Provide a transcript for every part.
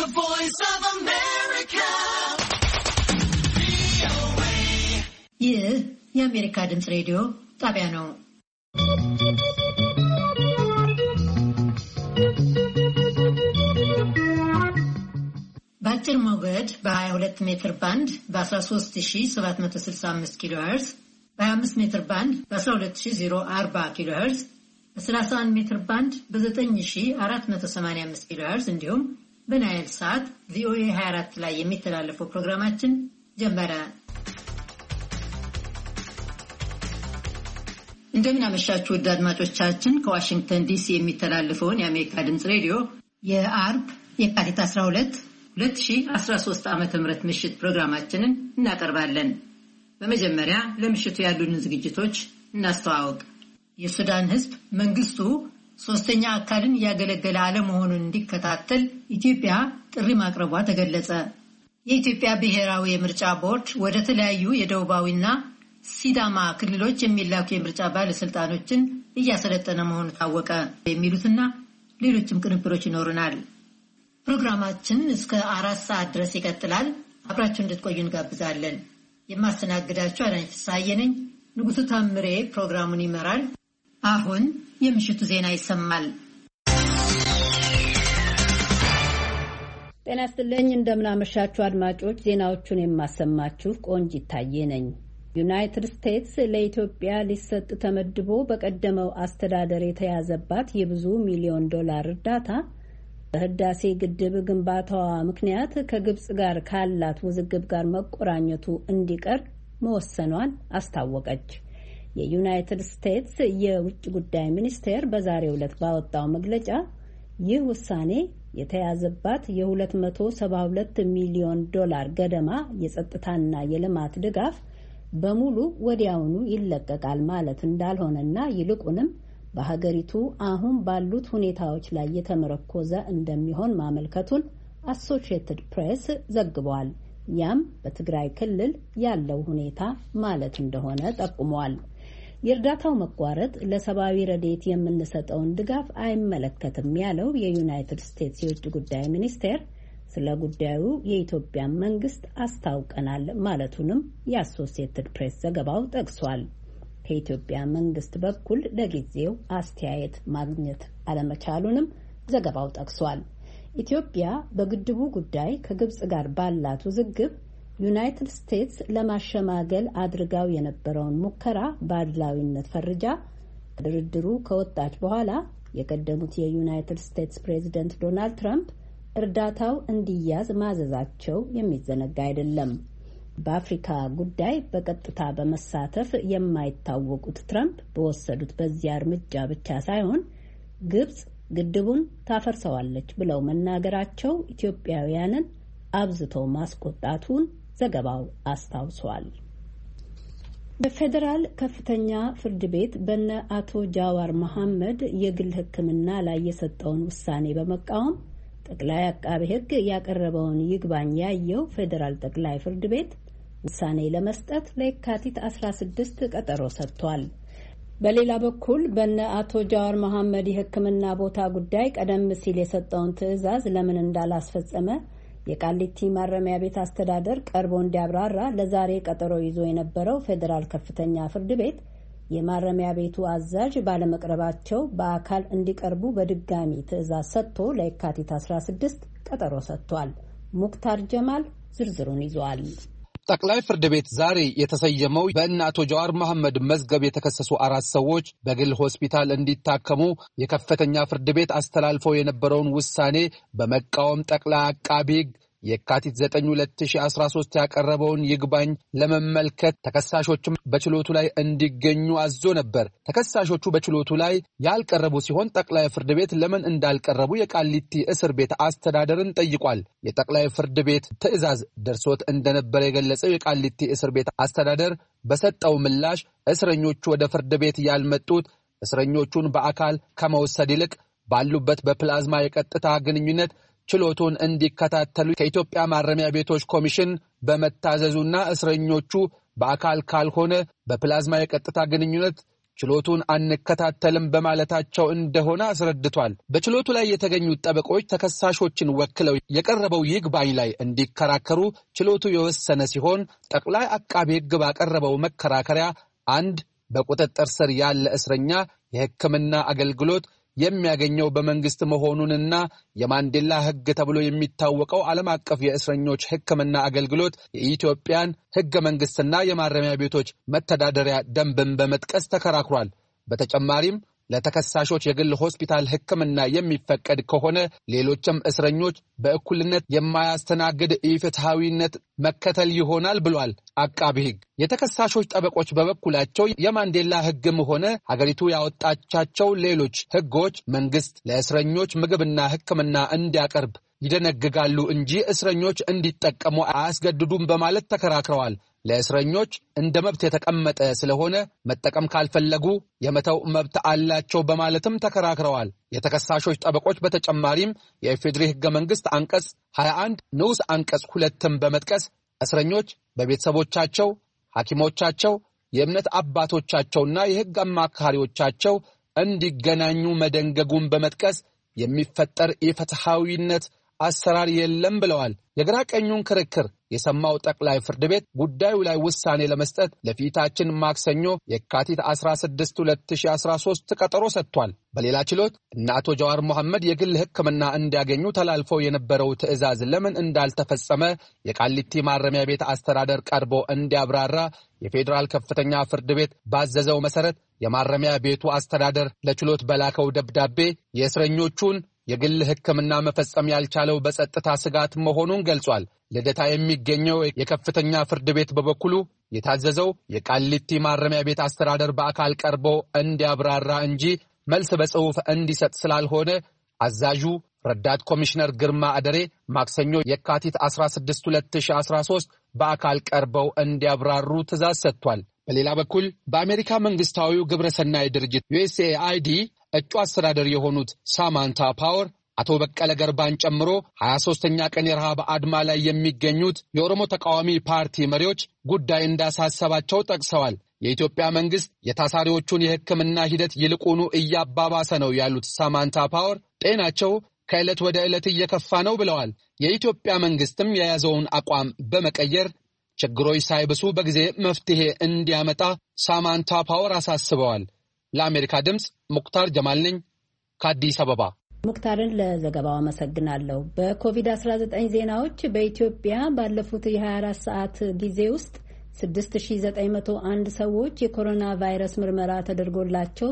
The Voice of America. ይህ የአሜሪካ ድምፅ ሬዲዮ ጣቢያ ነው። በአጭር ሞገድ በ22 ሜትር ባንድ በ13765 ኪሎ ሄርዝ፣ በ25 ሜትር ባንድ በ12040 ኪሎ ሄርዝ፣ በ31 ሜትር ባንድ በ9485 ኪሎ ሄርዝ እንዲሁም በናይል ሳት ቪኦኤ 24 ላይ የሚተላለፈው ፕሮግራማችን ጀመረ። እንደምን አመሻችሁ ውድ አድማጮቻችን። ከዋሽንግተን ዲሲ የሚተላለፈውን የአሜሪካ ድምፅ ሬዲዮ የአርብ የካቲት 12 2013 ዓ.ም ምሽት ፕሮግራማችንን እናቀርባለን። በመጀመሪያ ለምሽቱ ያሉንን ዝግጅቶች እናስተዋውቅ። የሱዳን ሕዝብ መንግስቱ ሶስተኛ አካልን እያገለገለ አለመሆኑን እንዲከታተል ኢትዮጵያ ጥሪ ማቅረቧ ተገለጸ። የኢትዮጵያ ብሔራዊ የምርጫ ቦርድ ወደ ተለያዩ የደቡባዊና ሲዳማ ክልሎች የሚላኩ የምርጫ ባለስልጣኖችን እያሰለጠነ መሆኑ ታወቀ። የሚሉትና ሌሎችም ቅንብሮች ይኖሩናል። ፕሮግራማችን እስከ 4 ሰዓት ድረስ ይቀጥላል። አብራችሁ እንድትቆዩ እንጋብዛለን። የማስተናግዳችሁ አዳነች ፍስሐዬ ነኝ። ንጉሱ ታምሬ ፕሮግራሙን ይመራል። አሁን የምሽቱ ዜና ይሰማል። ጤና ይስጥልኝ፣ እንደምናመሻችሁ አድማጮች። ዜናዎቹን የማሰማችሁ ቆንጂት ታዬ ነኝ። ዩናይትድ ስቴትስ ለኢትዮጵያ ሊሰጥ ተመድቦ በቀደመው አስተዳደር የተያዘባት የብዙ ሚሊዮን ዶላር እርዳታ በህዳሴ ግድብ ግንባታዋ ምክንያት ከግብጽ ጋር ካላት ውዝግብ ጋር መቆራኘቱ እንዲቀር መወሰኗን አስታወቀች። የዩናይትድ ስቴትስ የውጭ ጉዳይ ሚኒስቴር በዛሬው ዕለት ባወጣው መግለጫ ይህ ውሳኔ የተያዘባት የ272 ሚሊዮን ዶላር ገደማ የጸጥታና የልማት ድጋፍ በሙሉ ወዲያውኑ ይለቀቃል ማለት እንዳልሆነና ይልቁንም በሀገሪቱ አሁን ባሉት ሁኔታዎች ላይ የተመረኮዘ እንደሚሆን ማመልከቱን አሶሺየትድ ፕሬስ ዘግቧል። ያም በትግራይ ክልል ያለው ሁኔታ ማለት እንደሆነ ጠቁሟል። የእርዳታው መቋረጥ ለሰብአዊ ረድኤት የምንሰጠውን ድጋፍ አይመለከትም ያለው የዩናይትድ ስቴትስ የውጭ ጉዳይ ሚኒስቴር ስለ ጉዳዩ የኢትዮጵያ መንግስት አስታውቀናል ማለቱንም የአሶሺየትድ ፕሬስ ዘገባው ጠቅሷል። ከኢትዮጵያ መንግስት በኩል ለጊዜው አስተያየት ማግኘት አለመቻሉንም ዘገባው ጠቅሷል። ኢትዮጵያ በግድቡ ጉዳይ ከግብጽ ጋር ባላት ውዝግብ ዩናይትድ ስቴትስ ለማሸማገል አድርጋው የነበረውን ሙከራ በአድላዊነት ፈርጃ ድርድሩ ከወጣች በኋላ የቀደሙት የዩናይትድ ስቴትስ ፕሬዝደንት ዶናልድ ትራምፕ እርዳታው እንዲያዝ ማዘዛቸው የሚዘነጋ አይደለም። በአፍሪካ ጉዳይ በቀጥታ በመሳተፍ የማይታወቁት ትራምፕ በወሰዱት በዚያ እርምጃ ብቻ ሳይሆን ግብጽ ግድቡን ታፈርሰዋለች ብለው መናገራቸው ኢትዮጵያውያንን አብዝቶ ማስቆጣቱን ዘገባው አስታውሷል። በፌዴራል ከፍተኛ ፍርድ ቤት በነ አቶ ጃዋር መሐመድ የግል ሕክምና ላይ የሰጠውን ውሳኔ በመቃወም ጠቅላይ አቃቤ ሕግ ያቀረበውን ይግባኝ ያየው ፌዴራል ጠቅላይ ፍርድ ቤት ውሳኔ ለመስጠት ለየካቲት 16 ቀጠሮ ሰጥቷል። በሌላ በኩል በነ አቶ ጃዋር መሐመድ የሕክምና ቦታ ጉዳይ ቀደም ሲል የሰጠውን ትዕዛዝ ለምን እንዳላስፈጸመ የቃሊቲ ማረሚያ ቤት አስተዳደር ቀርቦ እንዲያብራራ ለዛሬ ቀጠሮ ይዞ የነበረው ፌዴራል ከፍተኛ ፍርድ ቤት የማረሚያ ቤቱ አዛዥ ባለመቅረባቸው በአካል እንዲቀርቡ በድጋሚ ትዕዛዝ ሰጥቶ ለየካቲት 16 ቀጠሮ ሰጥቷል። ሙክታር ጀማል ዝርዝሩን ይዟል። ጠቅላይ ፍርድ ቤት ዛሬ የተሰየመው በእነ አቶ ጃዋር መሐመድ መዝገብ የተከሰሱ 4 ሰዎች በግል ሆስፒታል እንዲታከሙ የከፍተኛ ፍርድ ቤት አስተላልፈው የነበረውን ውሳኔ በመቃወም ጠቅላይ አቃቤ ሕግ የካቲት 9 2013 ያቀረበውን ይግባኝ ለመመልከት ተከሳሾችም በችሎቱ ላይ እንዲገኙ አዞ ነበር። ተከሳሾቹ በችሎቱ ላይ ያልቀረቡ ሲሆን ጠቅላይ ፍርድ ቤት ለምን እንዳልቀረቡ የቃሊቲ እስር ቤት አስተዳደርን ጠይቋል። የጠቅላይ ፍርድ ቤት ትዕዛዝ ደርሶት እንደነበረ የገለጸው የቃሊቲ እስር ቤት አስተዳደር በሰጠው ምላሽ እስረኞቹ ወደ ፍርድ ቤት ያልመጡት እስረኞቹን በአካል ከመውሰድ ይልቅ ባሉበት በፕላዝማ የቀጥታ ግንኙነት ችሎቱን እንዲከታተሉ ከኢትዮጵያ ማረሚያ ቤቶች ኮሚሽን በመታዘዙና እስረኞቹ በአካል ካልሆነ በፕላዝማ የቀጥታ ግንኙነት ችሎቱን አንከታተልም በማለታቸው እንደሆነ አስረድቷል። በችሎቱ ላይ የተገኙት ጠበቆች ተከሳሾችን ወክለው የቀረበው ይግባኝ ላይ እንዲከራከሩ ችሎቱ የወሰነ ሲሆን ጠቅላይ አቃቤ ሕግ ባቀረበው መከራከሪያ አንድ በቁጥጥር ስር ያለ እስረኛ የሕክምና አገልግሎት የሚያገኘው በመንግስት መሆኑንና የማንዴላ ሕግ ተብሎ የሚታወቀው ዓለም አቀፍ የእስረኞች ሕክምና አገልግሎት የኢትዮጵያን ሕገ መንግስትና የማረሚያ ቤቶች መተዳደሪያ ደንብን በመጥቀስ ተከራክሯል። በተጨማሪም ለተከሳሾች የግል ሆስፒታል ሕክምና የሚፈቀድ ከሆነ ሌሎችም እስረኞች በእኩልነት የማያስተናግድ ኢፍትሐዊነት መከተል ይሆናል ብሏል አቃቢ ሕግ። የተከሳሾች ጠበቆች በበኩላቸው የማንዴላ ሕግም ሆነ ሀገሪቱ ያወጣቻቸው ሌሎች ሕጎች መንግስት ለእስረኞች ምግብና ሕክምና እንዲያቀርብ ይደነግጋሉ እንጂ እስረኞች እንዲጠቀሙ አያስገድዱም በማለት ተከራክረዋል። ለእስረኞች እንደ መብት የተቀመጠ ስለሆነ መጠቀም ካልፈለጉ የመተው መብት አላቸው በማለትም ተከራክረዋል። የተከሳሾች ጠበቆች በተጨማሪም የኢፌዴሪ ሕገ መንግሥት አንቀጽ 21 ንዑስ አንቀጽ 2ን በመጥቀስ እስረኞች በቤተሰቦቻቸው፣ ሐኪሞቻቸው፣ የእምነት አባቶቻቸውና የሕግ አማካሪዎቻቸው እንዲገናኙ መደንገጉን በመጥቀስ የሚፈጠር ኢፍትሐዊነት አሰራር የለም ብለዋል። የግራ ቀኙን ክርክር የሰማው ጠቅላይ ፍርድ ቤት ጉዳዩ ላይ ውሳኔ ለመስጠት ለፊታችን ማክሰኞ የካቲት 16 2013 ቀጠሮ ሰጥቷል። በሌላ ችሎት እነ አቶ ጃዋር መሐመድ የግል ሕክምና እንዲያገኙ ተላልፈው የነበረው ትዕዛዝ ለምን እንዳልተፈጸመ የቃሊቲ ማረሚያ ቤት አስተዳደር ቀርቦ እንዲያብራራ የፌዴራል ከፍተኛ ፍርድ ቤት ባዘዘው መሰረት የማረሚያ ቤቱ አስተዳደር ለችሎት በላከው ደብዳቤ የእስረኞቹን የግል ሕክምና መፈጸም ያልቻለው በጸጥታ ስጋት መሆኑን ገልጿል። ልደታ የሚገኘው የከፍተኛ ፍርድ ቤት በበኩሉ የታዘዘው የቃሊቲ ማረሚያ ቤት አስተዳደር በአካል ቀርቦ እንዲያብራራ እንጂ መልስ በጽሑፍ እንዲሰጥ ስላልሆነ አዛዡ ረዳት ኮሚሽነር ግርማ አደሬ ማክሰኞ የካቲት 16 2013 በአካል ቀርበው እንዲያብራሩ ትዕዛዝ ሰጥቷል። በሌላ በኩል በአሜሪካ መንግስታዊው ግብረሰናይ ድርጅት USAID እጩ አስተዳደር የሆኑት ሳማንታ ፓወር አቶ በቀለ ገርባን ጨምሮ 23ኛ ቀን የረሃብ አድማ ላይ የሚገኙት የኦሮሞ ተቃዋሚ ፓርቲ መሪዎች ጉዳይ እንዳሳሰባቸው ጠቅሰዋል። የኢትዮጵያ መንግስት የታሳሪዎቹን የሕክምና ሂደት ይልቁኑ እያባባሰ ነው ያሉት ሳማንታ ፓወር ጤናቸው ከዕለት ወደ ዕለት እየከፋ ነው ብለዋል። የኢትዮጵያ መንግስትም የያዘውን አቋም በመቀየር ችግሮች ሳይብሱ በጊዜ መፍትሄ እንዲያመጣ ሳማንታ ፓወር አሳስበዋል። ለአሜሪካ ድምፅ ሙክታር ጀማል ነኝ ከአዲስ አበባ። ሙክታርን ለዘገባው አመሰግናለሁ። በኮቪድ-19 ዜናዎች በኢትዮጵያ ባለፉት የ24 ሰዓት ጊዜ ውስጥ 6901 ሰዎች የኮሮና ቫይረስ ምርመራ ተደርጎላቸው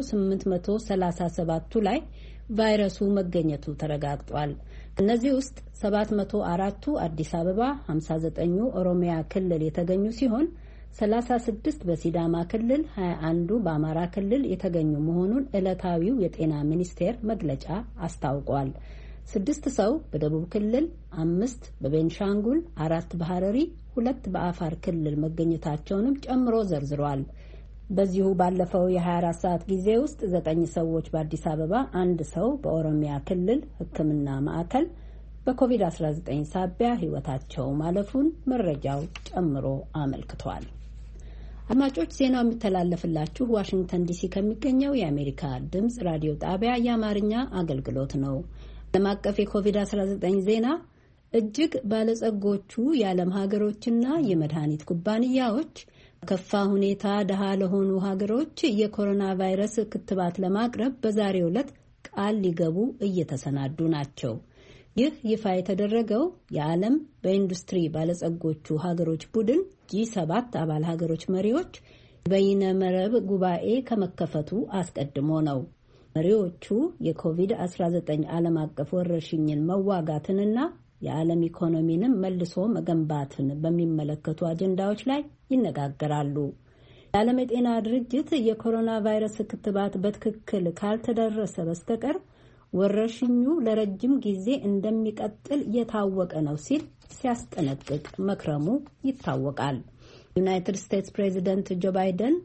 837ቱ ላይ ቫይረሱ መገኘቱ ተረጋግጧል። እነዚህ ውስጥ 704ቱ አዲስ አበባ፣ 59ኙ ኦሮሚያ ክልል የተገኙ ሲሆን 36 በሲዳማ ክልል፣ 21ዱ በአማራ ክልል የተገኙ መሆኑን ዕለታዊው የጤና ሚኒስቴር መግለጫ አስታውቋል። 6 ሰው በደቡብ ክልል፣ 5 በቤንሻንጉል፣ 4 በሐረሪ፣ 2 በአፋር ክልል መገኘታቸውንም ጨምሮ ዘርዝሯል። በዚሁ ባለፈው የ24 ሰዓት ጊዜ ውስጥ 9 ሰዎች በአዲስ አበባ፣ 1 ሰው በኦሮሚያ ክልል ሕክምና ማዕከል በኮቪድ-19 ሳቢያ ሕይወታቸው ማለፉን መረጃው ጨምሮ አመልክቷል። አድማጮች፣ ዜናው የሚተላለፍላችሁ ዋሽንግተን ዲሲ ከሚገኘው የአሜሪካ ድምፅ ራዲዮ ጣቢያ የአማርኛ አገልግሎት ነው። ዓለም አቀፍ የኮቪድ-19 ዜና እጅግ ባለጸጎቹ የዓለም ሀገሮችና የመድኃኒት ኩባንያዎች ከፋ ሁኔታ ደሃ ለሆኑ ሀገሮች የኮሮና ቫይረስ ክትባት ለማቅረብ በዛሬው ዕለት ቃል ሊገቡ እየተሰናዱ ናቸው። ይህ ይፋ የተደረገው የዓለም በኢንዱስትሪ ባለጸጎቹ ሀገሮች ቡድን G7 አባል ሀገሮች መሪዎች በይነ መረብ ጉባኤ ከመከፈቱ አስቀድሞ ነው። መሪዎቹ የኮቪድ-19 ዓለም አቀፍ ወረርሽኝን መዋጋትንና የዓለም ኢኮኖሚንም መልሶ መገንባትን በሚመለከቱ አጀንዳዎች ላይ ይነጋገራሉ። የዓለም የጤና ድርጅት የኮሮና ቫይረስ ክትባት በትክክል ካልተደረሰ በስተቀር ወረርሽኙ ለረጅም ጊዜ እንደሚቀጥል የታወቀ ነው ሲል ሲያስጠነቅቅ መክረሙ ይታወቃል። ዩናይትድ ስቴትስ ፕሬዚደንት ጆ ባይደን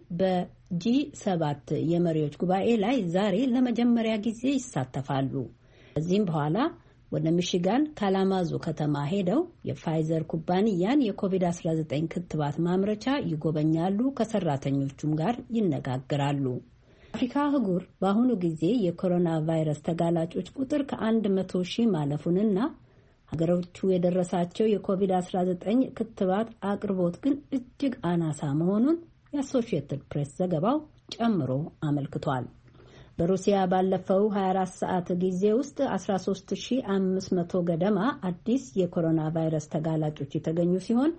በጂ7 የመሪዎች ጉባኤ ላይ ዛሬ ለመጀመሪያ ጊዜ ይሳተፋሉ። ከዚህም በኋላ ወደ ሚሽጋን ካላማዙ ከተማ ሄደው የፋይዘር ኩባንያን የኮቪድ-19 ክትባት ማምረቻ ይጎበኛሉ። ከሰራተኞቹም ጋር ይነጋገራሉ። አፍሪካ አህጉር በአሁኑ ጊዜ የኮሮና ቫይረስ ተጋላጮች ቁጥር ከ100,000 ማለፉንና ሀገሮቹ የደረሳቸው የኮቪድ-19 ክትባት አቅርቦት ግን እጅግ አናሳ መሆኑን የአሶሺየትድ ፕሬስ ዘገባው ጨምሮ አመልክቷል። በሩሲያ ባለፈው 24 ሰዓት ጊዜ ውስጥ 13,500 ገደማ አዲስ የኮሮና ቫይረስ ተጋላጮች የተገኙ ሲሆን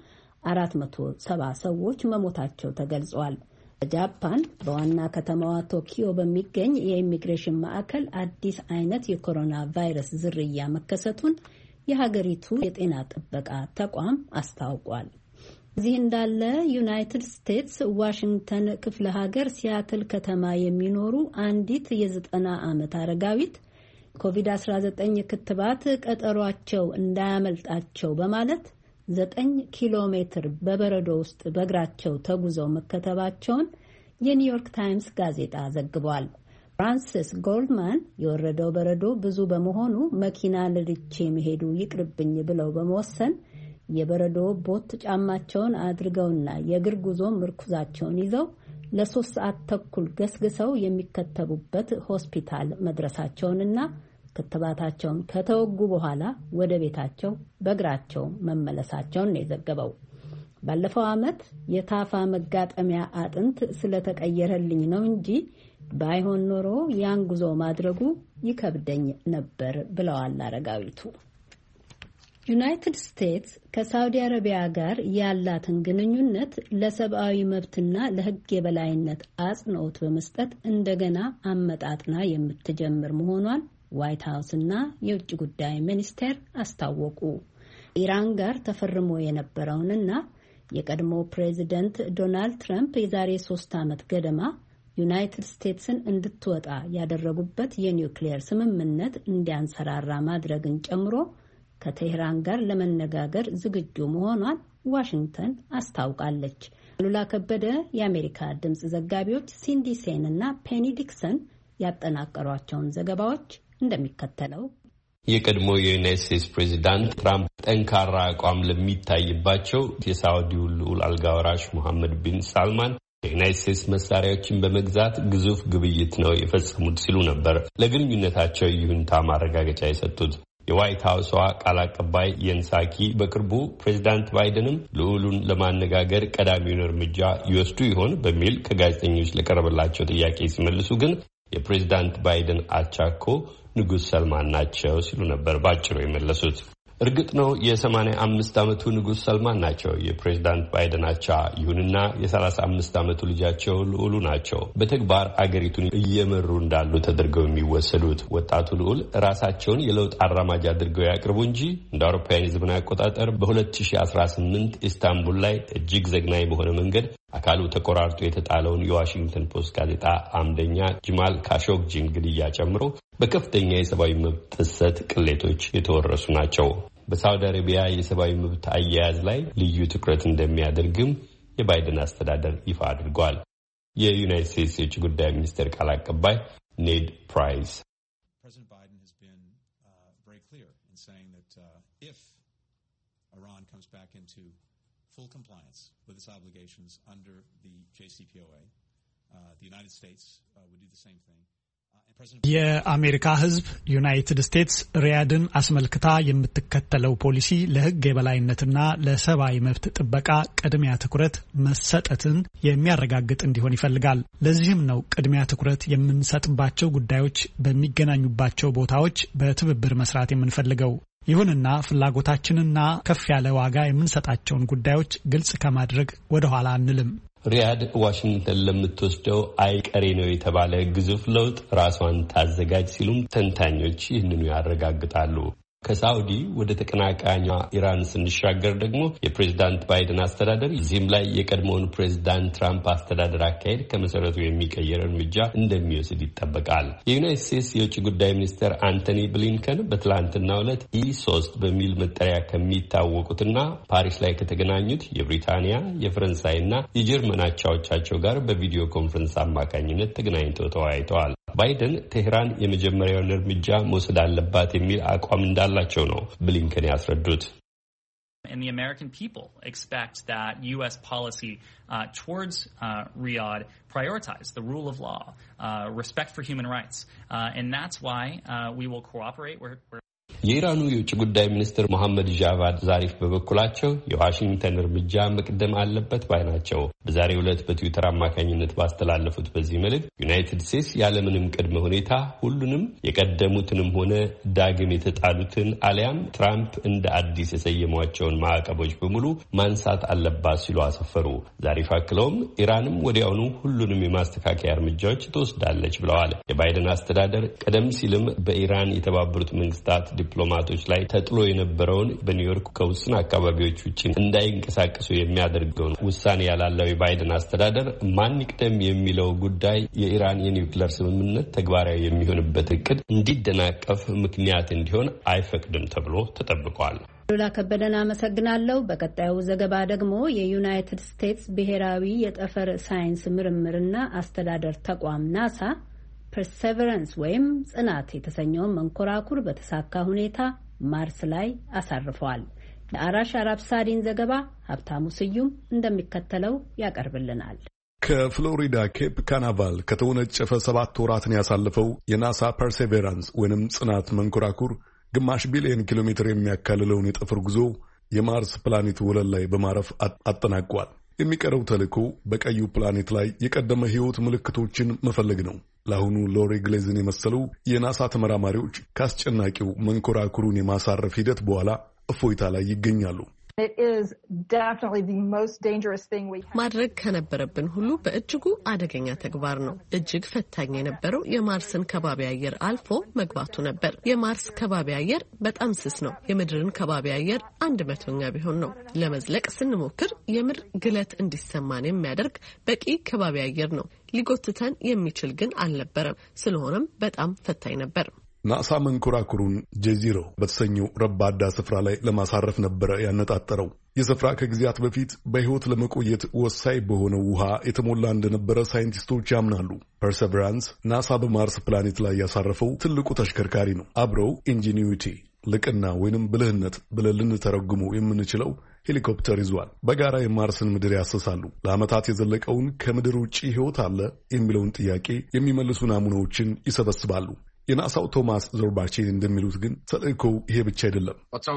470 ሰዎች መሞታቸው ተገልጿል። በጃፓን በዋና ከተማዋ ቶኪዮ በሚገኝ የኢሚግሬሽን ማዕከል አዲስ አይነት የኮሮና ቫይረስ ዝርያ መከሰቱን የሀገሪቱ የጤና ጥበቃ ተቋም አስታውቋል። እዚህ እንዳለ ዩናይትድ ስቴትስ ዋሽንግተን ክፍለ ሀገር ሲያትል ከተማ የሚኖሩ አንዲት የ90 ዓመት አረጋዊት ኮቪድ-19 ክትባት ቀጠሯቸው እንዳያመልጣቸው በማለት 9 ኪሎ ሜትር በበረዶ ውስጥ በእግራቸው ተጉዘው መከተባቸውን የኒውዮርክ ታይምስ ጋዜጣ ዘግቧል። ፍራንሲስ ጎልድማን የወረደው በረዶ ብዙ በመሆኑ መኪና ነድቼ መሄዱ ይቅርብኝ ብለው በመወሰን የበረዶ ቦት ጫማቸውን አድርገውና የእግር ጉዞ ምርኩዛቸውን ይዘው ለ3 ሰዓት ተኩል ገስግሰው የሚከተቡበት ሆስፒታል መድረሳቸውንና ክትባታቸውን ከተወጉ በኋላ ወደ ቤታቸው በእግራቸው መመለሳቸውን ነው የዘገበው። ባለፈው ዓመት የታፋ መጋጠሚያ አጥንት ስለተቀየረልኝ ነው እንጂ ባይሆን ኖሮ ያን ጉዞ ማድረጉ ይከብደኝ ነበር ብለዋል አረጋዊቱ። ዩናይትድ ስቴትስ ከሳውዲ አረቢያ ጋር ያላትን ግንኙነት ለሰብአዊ መብትና ለሕግ የበላይነት አጽንኦት በመስጠት እንደገና አመጣጥና የምትጀምር መሆኗን ዋይት ሃውስ እና የውጭ ጉዳይ ሚኒስቴር አስታወቁ። ኢራን ጋር ተፈርሞ የነበረውንና የቀድሞ ፕሬዚደንት ዶናልድ ትራምፕ የዛሬ 3 ዓመት ገደማ ዩናይትድ ስቴትስን እንድትወጣ ያደረጉበት የኒውክሌር ስምምነት እንዲያንሰራራ ማድረግን ጨምሮ ከቴህራን ጋር ለመነጋገር ዝግጁ መሆኗን ዋሽንግተን አስታውቃለች። ሉላ ከበደ የአሜሪካ ድምጽ ዘጋቢዎች ሲንዲ ሴን እና ፔኒ ዲክሰን ያጠናቀሯቸውን ዘገባዎች እንደሚከተለው የቀድሞ የዩናይትድ ስቴትስ ፕሬዚዳንት ትራምፕ ጠንካራ አቋም ለሚታይባቸው የሳውዲው ልዑል አልጋ ወራሽ ሙሐመድ ቢን ሳልማን የዩናይትድ ስቴትስ መሳሪያዎችን በመግዛት ግዙፍ ግብይት ነው የፈጸሙት ሲሉ ነበር ለግንኙነታቸው ይሁንታ ማረጋገጫ የሰጡት። የዋይት ሀውሷ ቃል አቀባይ የንሳኪ በቅርቡ ፕሬዚዳንት ባይደንም ልዑሉን ለማነጋገር ቀዳሚውን እርምጃ ይወስዱ ይሆን በሚል ከጋዜጠኞች ለቀረበላቸው ጥያቄ ሲመልሱ ግን የፕሬዚዳንት ባይደን አቻኮ ንጉስ ሰልማን ናቸው ሲሉ ነበር ባጭሩ የመለሱት። እርግጥ ነው የ85 ዓመቱ ንጉስ ሰልማን ናቸው የፕሬዚዳንት ባይደን አቻ። ይሁንና የ35 ዓመቱ ልጃቸው ልዑሉ ናቸው በተግባር አገሪቱን እየመሩ እንዳሉ ተደርገው የሚወሰዱት። ወጣቱ ልዑል ራሳቸውን የለውጥ አራማጅ አድርገው ያቅርቡ እንጂ እንደ አውሮፓውያን የዘመን አቆጣጠር በ2018 ኢስታንቡል ላይ እጅግ ዘግናኝ በሆነ መንገድ አካሉ ተቆራርጦ የተጣለውን የዋሽንግተን ፖስት ጋዜጣ አምደኛ ጅማል ካሾግጂን ግድያ ጨምሮ በከፍተኛ የሰብአዊ መብት ጥሰት ቅሌቶች የተወረሱ ናቸው። በሳውዲ አረቢያ የሰብአዊ መብት አያያዝ ላይ ልዩ ትኩረት እንደሚያደርግም የባይደን አስተዳደር ይፋ አድርጓል። የዩናይትድ ስቴትስ የውጭ ጉዳይ ሚኒስቴር ቃል አቀባይ ኔድ ፕራይስ full compliance with its obligations under the JCPOA, the United States would do the same thing. የአሜሪካ ሕዝብ ዩናይትድ ስቴትስ ሪያድን አስመልክታ የምትከተለው ፖሊሲ ለሕግ የበላይነትና ለሰብአዊ መብት ጥበቃ ቅድሚያ ትኩረት መሰጠትን የሚያረጋግጥ እንዲሆን ይፈልጋል። ለዚህም ነው ቅድሚያ ትኩረት የምንሰጥባቸው ጉዳዮች በሚገናኙባቸው ቦታዎች በትብብር መስራት የምንፈልገው። ይሁንና ፍላጎታችንና ከፍ ያለ ዋጋ የምንሰጣቸውን ጉዳዮች ግልጽ ከማድረግ ወደ ኋላ አንልም። ሪያድ ዋሽንግተን ለምትወስደው አይቀሬ ነው የተባለ ግዙፍ ለውጥ ራሷን ታዘጋጅ ሲሉም ተንታኞች ይህንኑ ያረጋግጣሉ። ከሳውዲ ወደ ተቀናቃኟ ኢራን ስንሻገር ደግሞ የፕሬዝዳንት ባይደን አስተዳደር እዚህም ላይ የቀድሞውን ፕሬዝዳንት ትራምፕ አስተዳደር አካሄድ ከመሰረቱ የሚቀየር እርምጃ እንደሚወስድ ይጠበቃል። የዩናይትድ ስቴትስ የውጭ ጉዳይ ሚኒስትር አንቶኒ ብሊንከን በትላንትናው ዕለት E3 በሚል መጠሪያ ከሚታወቁትና ፓሪስ ላይ ከተገናኙት የብሪታንያ፣ የፈረንሳይና የጀርመን አቻዎቻቸው ጋር በቪዲዮ ኮንፈረንስ አማካኝነት ተገናኝተው ተወያይተዋል። ባይደን ቴህራን የመጀመሪያውን እርምጃ መውሰድ አለባት የሚል አቋም እንዳላቸው ነው ብሊንከን ያስረዱት። And the American people expect that U.S. policy towards Riyadh prioritize the rule of law, respect for human rights, and that's why we will cooperate. የኢራኑ የውጭ ጉዳይ ሚኒስትር መሐመድ ጃቫድ ዛሪፍ በበኩላቸው የዋሽንግተን እርምጃ መቅደም አለበት ባይ ናቸው። በዛሬው ዕለት በትዊተር አማካኝነት ባስተላለፉት በዚህ መልእክት ዩናይትድ ስቴትስ ያለምንም ቅድመ ሁኔታ ሁሉንም የቀደሙትንም ሆነ ዳግም የተጣሉትን አሊያም ትራምፕ እንደ አዲስ የሰየሟቸውን ማዕቀቦች በሙሉ ማንሳት አለባት ሲሉ አሰፈሩ። ዛሪፍ አክለውም ኢራንም ወዲያውኑ ሁሉንም የማስተካከያ እርምጃዎች ትወስዳለች ብለዋል። የባይደን አስተዳደር ቀደም ሲልም በኢራን የተባበሩት መንግስታት ዲፕሎማቶች ላይ ተጥሎ የነበረውን በኒውዮርክ ከውስን አካባቢዎች ውጭ እንዳይንቀሳቀሱ የሚያደርገውን ውሳኔ ያላለው የባይደን አስተዳደር ማን ይቅደም የሚለው ጉዳይ የኢራን የኒውክሌር ስምምነት ተግባራዊ የሚሆንበት እቅድ እንዲደናቀፍ ምክንያት እንዲሆን አይፈቅድም ተብሎ ተጠብቋል። ሉላ ከበደን አመሰግናለሁ። በቀጣዩ ዘገባ ደግሞ የዩናይትድ ስቴትስ ብሔራዊ የጠፈር ሳይንስ ምርምርና አስተዳደር ተቋም ናሳ ፐርሴቨረንስ ወይም ጽናት የተሰኘውን መንኮራኩር በተሳካ ሁኔታ ማርስ ላይ አሳርፈዋል። ለአራሽ አራብሳዲን ዘገባ ሀብታሙ ስዩም እንደሚከተለው ያቀርብልናል። ከፍሎሪዳ ኬፕ ካናቫል ከተወነጨፈ 7 ወራትን ያሳለፈው የናሳ ፐርሴቨራንስ ወይም ጽናት መንኮራኩር ግማሽ ቢሊዮን ኪሎ ሜትር የሚያካልለውን የጠፈር ጉዞ የማርስ ፕላኔት ወለል ላይ በማረፍ አጠናቋል። የሚቀረው ተልዕኮ በቀዩ ፕላኔት ላይ የቀደመ ሕይወት ምልክቶችን መፈለግ ነው። ለአሁኑ ሎሪ ግሌዝን የመሰሉ የናሳ ተመራማሪዎች ከአስጨናቂው መንኮራኩሩን የማሳረፍ ሂደት በኋላ እፎይታ ላይ ይገኛሉ። ማድረግ ከነበረብን ሁሉ በእጅጉ አደገኛ ተግባር ነው። እጅግ ፈታኝ የነበረው የማርስን ከባቢ አየር አልፎ መግባቱ ነበር። የማርስ ከባቢ አየር በጣም ስስ ነው። የምድርን ከባቢ አየር 100ኛ ቢሆን ነው። ለመዝለቅ ስንሞክር የምድር ግለት እንዲሰማን የሚያደርግ በቂ ከባቢ አየር ነው። ሊጎትተን የሚችል ግን አልነበረም። ስለሆነም በጣም ፈታኝ ነበር። ናሳ መንኮራኩሩን ጄዚሮ በተሰኘው ረባዳ ስፍራ ላይ ለማሳረፍ ነበረ ያነጣጠረው። ይህ ስፍራ ከጊዜያት በፊት በሕይወት ለመቆየት ወሳኝ በሆነው ውሃ የተሞላ እንደነበረ ሳይንቲስቶች ያምናሉ። ፐርሴቨራንስ ናሳ በማርስ ፕላኔት ላይ ያሳረፈው ትልቁ ተሽከርካሪ ነው። አብረው ኢንጂኒዊቲ ልቅና ወይንም ብልህነት ብለን ልንተረጉሙ የምንችለው ሄሊኮፕተር ይዟል። በጋራ የማርስን ምድር ያሰሳሉ። ለዓመታት የዘለቀውን ከምድር ውጭ ሕይወት አለ የሚለውን ጥያቄ የሚመልሱ ናሙናዎችን ይሰበስባሉ። የናሳው ቶማስ ዞርባቼን እንደሚሉት ግን ተልእኮው ይሄ ብቻ አይደለም።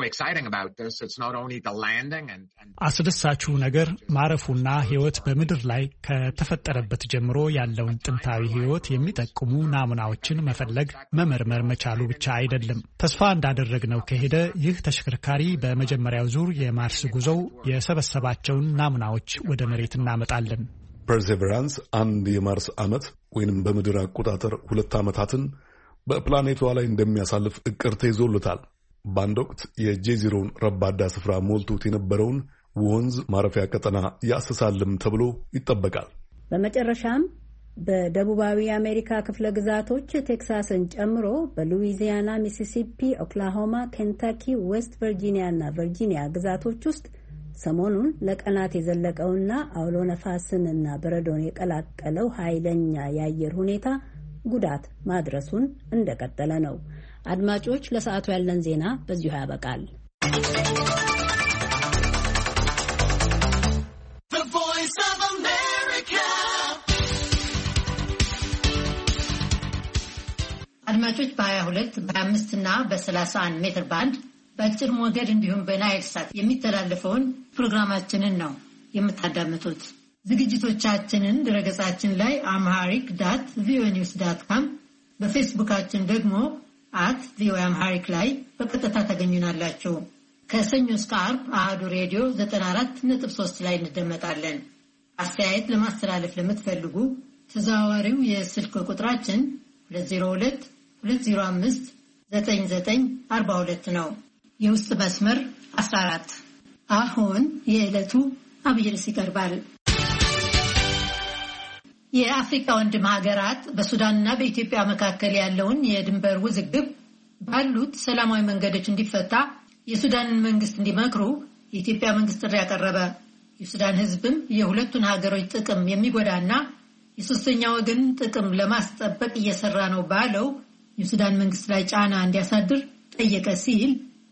አስደሳቹ ነገር ማረፉና ሕይወት በምድር ላይ ከተፈጠረበት ጀምሮ ያለውን ጥንታዊ ሕይወት የሚጠቁሙ ናሙናዎችን መፈለግ መመርመር መቻሉ ብቻ አይደለም። ተስፋ እንዳደረግነው ከሄደ ይህ ተሽከርካሪ በመጀመሪያው ዙር የማርስ ጉዞው የሰበሰባቸውን ናሙናዎች ወደ መሬት እናመጣለን። ፐርሴቨራንስ አንድ የማርስ ዓመት ወይንም በምድር አቆጣጠር 2 ዓመታትን በፕላኔቷ ላይ እንደሚያሳልፍ እቅድ ተይዞለታል። በአንድ ወቅት የጄዚሮን ረባዳ ስፍራ ሞልቶት የነበረውን ወንዝ ማረፊያ ቀጠና ያስሳልም ተብሎ ይጠበቃል። በመጨረሻም በደቡባዊ የአሜሪካ ክፍለ ግዛቶች ቴክሳስን ጨምሮ በሉዊዚያና፣ ሚሲሲፒ፣ ኦክላሆማ፣ ኬንታኪ፣ ዌስት ቨርጂኒያ እና ቨርጂኒያ ግዛቶች ውስጥ ሰሞኑን ለቀናት የዘለቀውና አውሎ ነፋስንና በረዶን የቀላቀለው ኃይለኛ የአየር ሁኔታ ጉዳት ማድረሱን እንደቀጠለ ነው። አድማጮች፣ ለሰዓቱ ያለን ዜና በዚሁ ያበቃል። አድማጮች በ22 በ25 እና በ31 ሜትር ባንድ በአጭር ሞገድ እንዲሁም በናይል ሳት የሚተላለፈውን ፕሮግራማችንን ነው የምታዳምጡት። ዝግጅቶቻችንን ድረገጻችን ላይ amharic.voanews.com በፌስቡካችን ደግሞ @voamharic ላይ በቀጥታ ታገኙናላችሁ። ከሰኞ እስከ ዓርብ አሃዱ ሬዲዮ 94.3 ላይ እንደመጣለን። አስተያየት ለማስተላለፍ ለምትፈልጉ ተዘዋዋሪው የስልክ ቁጥራችን 202-205-9942 ነው። የውስጥ መስመር 14። አሁን የዕለቱ አብይ ርዕስ ይቀርባል። የአፍሪካ ወንድም ሀገራት በሱዳንና በኢትዮጵያ መካከል ያለውን የድንበር ውዝግብ ባሉት ሰላማዊ መንገዶች እንዲፈታ የሱዳንን መንግስት እንዲመክሩ የኢትዮጵያ መንግስት ጥሪ ያቀረበ። የሱዳን ሕዝብም የሁለቱን ሀገሮች ጥቅም የሚጎዳና የሶስተኛ ወገን ጥቅም ለማስጠበቅ እየሰራ ነው ባለው የሱዳን መንግስት ላይ ጫና እንዲያሳድር ጠየቀ ሲል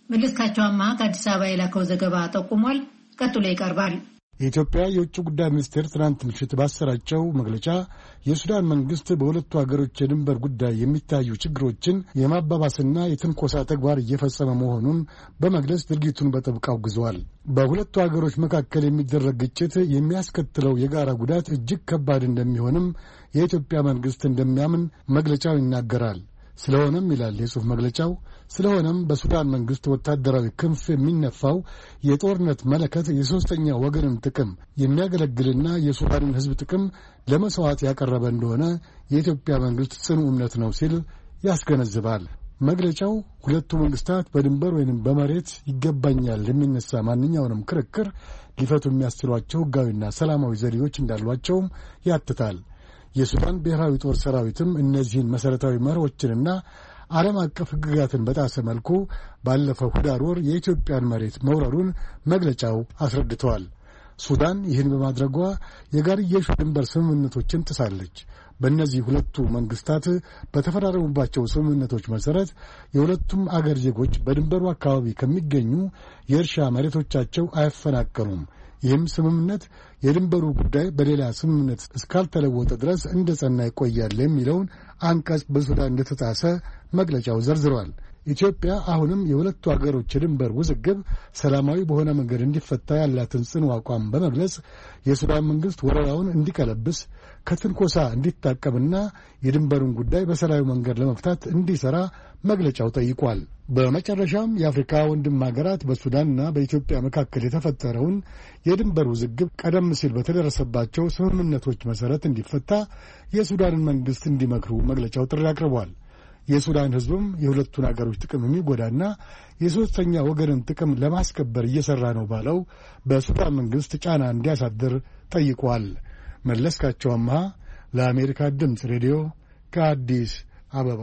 መለስካቸውማ ከአዲስ አበባ የላከው ዘገባ ጠቁሟል። ቀጥሎ ይቀርባል። የኢትዮጵያ የውጭ ጉዳይ ሚኒስቴር ትናንት ምሽት ባሰራጨው መግለጫ የሱዳን መንግስት በሁለቱ ሀገሮች የድንበር ጉዳይ የሚታዩ ችግሮችን የማባባስና የትንኮሳ ተግባር እየፈጸመ መሆኑን በመግለጽ ድርጊቱን በጥብቅ አውግዘዋል። በሁለቱ ሀገሮች መካከል የሚደረግ ግጭት የሚያስከትለው የጋራ ጉዳት እጅግ ከባድ እንደሚሆንም የኢትዮጵያ መንግስት እንደሚያምን መግለጫው ይናገራል። ስለሆነም ይላል የጽሑፍ መግለጫው፣ ስለሆነም በሱዳን መንግስት ወታደራዊ ክንፍ የሚነፋው የጦርነት መለከት የሶስተኛ ወገንን ጥቅም የሚያገለግልና የሱዳንን ሕዝብ ጥቅም ለመስዋዕት ያቀረበ እንደሆነ የኢትዮጵያ መንግስት ጽኑ እምነት ነው ሲል ያስገነዝባል። መግለጫው ሁለቱ መንግስታት በድንበር ወይንም በመሬት ይገባኛል የሚነሳ ማንኛውንም ክርክር ሊፈቱ የሚያስችሏቸው ሕጋዊና ሰላማዊ ዘዴዎች እንዳሏቸውም ያትታል። የሱዳን ብሔራዊ ጦር ሰራዊትም እነዚህን መሠረታዊ መርሆችንና ዓለም አቀፍ ሕግጋትን በጣሰ መልኩ ባለፈው ኅዳር ወር የኢትዮጵያን መሬት መውረሩን መግለጫው አስረድተዋል። ሱዳን ይህን በማድረጓ የጋርየሽ ድንበር ስምምነቶችን ጥሳለች። በእነዚህ ሁለቱ መንግስታት በተፈራረሙባቸው ስምምነቶች መሠረት የሁለቱም አገር ዜጎች በድንበሩ አካባቢ ከሚገኙ የእርሻ መሬቶቻቸው አይፈናቀሉም። ይህም ስምምነት የድንበሩ ጉዳይ በሌላ ስምምነት እስካልተለወጠ ድረስ እንደ ጸና ይቆያል የሚለውን አንቀጽ በሱዳን እንደተጣሰ መግለጫው ዘርዝሯል። ኢትዮጵያ አሁንም የሁለቱ አገሮች የድንበር ውዝግብ ሰላማዊ በሆነ መንገድ እንዲፈታ ያላትን ጽኑ አቋም በመግለጽ የሱዳን መንግስት ወረራውን እንዲቀለብስ ከትንኮሳ እንዲታቀብና የድንበሩን ጉዳይ በሰላማዊ መንገድ ለመፍታት እንዲሰራ መግለጫው ጠይቋል። በመጨረሻም የአፍሪካ ወንድም ሀገራት በሱዳንና በኢትዮጵያ መካከል የተፈጠረውን የድንበር ውዝግብ ቀደም ሲል በተደረሰባቸው ስምምነቶች መሠረት እንዲፈታ የሱዳንን መንግስት እንዲመክሩ መግለጫው ጥሪ አቅርቧል። የሱዳን ሕዝብም የሁለቱን አገሮች ጥቅም የሚጎዳና የሦስተኛ ወገንን ጥቅም ለማስከበር እየሠራ ነው ባለው በሱዳን መንግሥት ጫና እንዲያሳድር ጠይቋል። መለስካቸው አምሃ ለአሜሪካ ድምፅ ሬዲዮ ከአዲስ አበባ።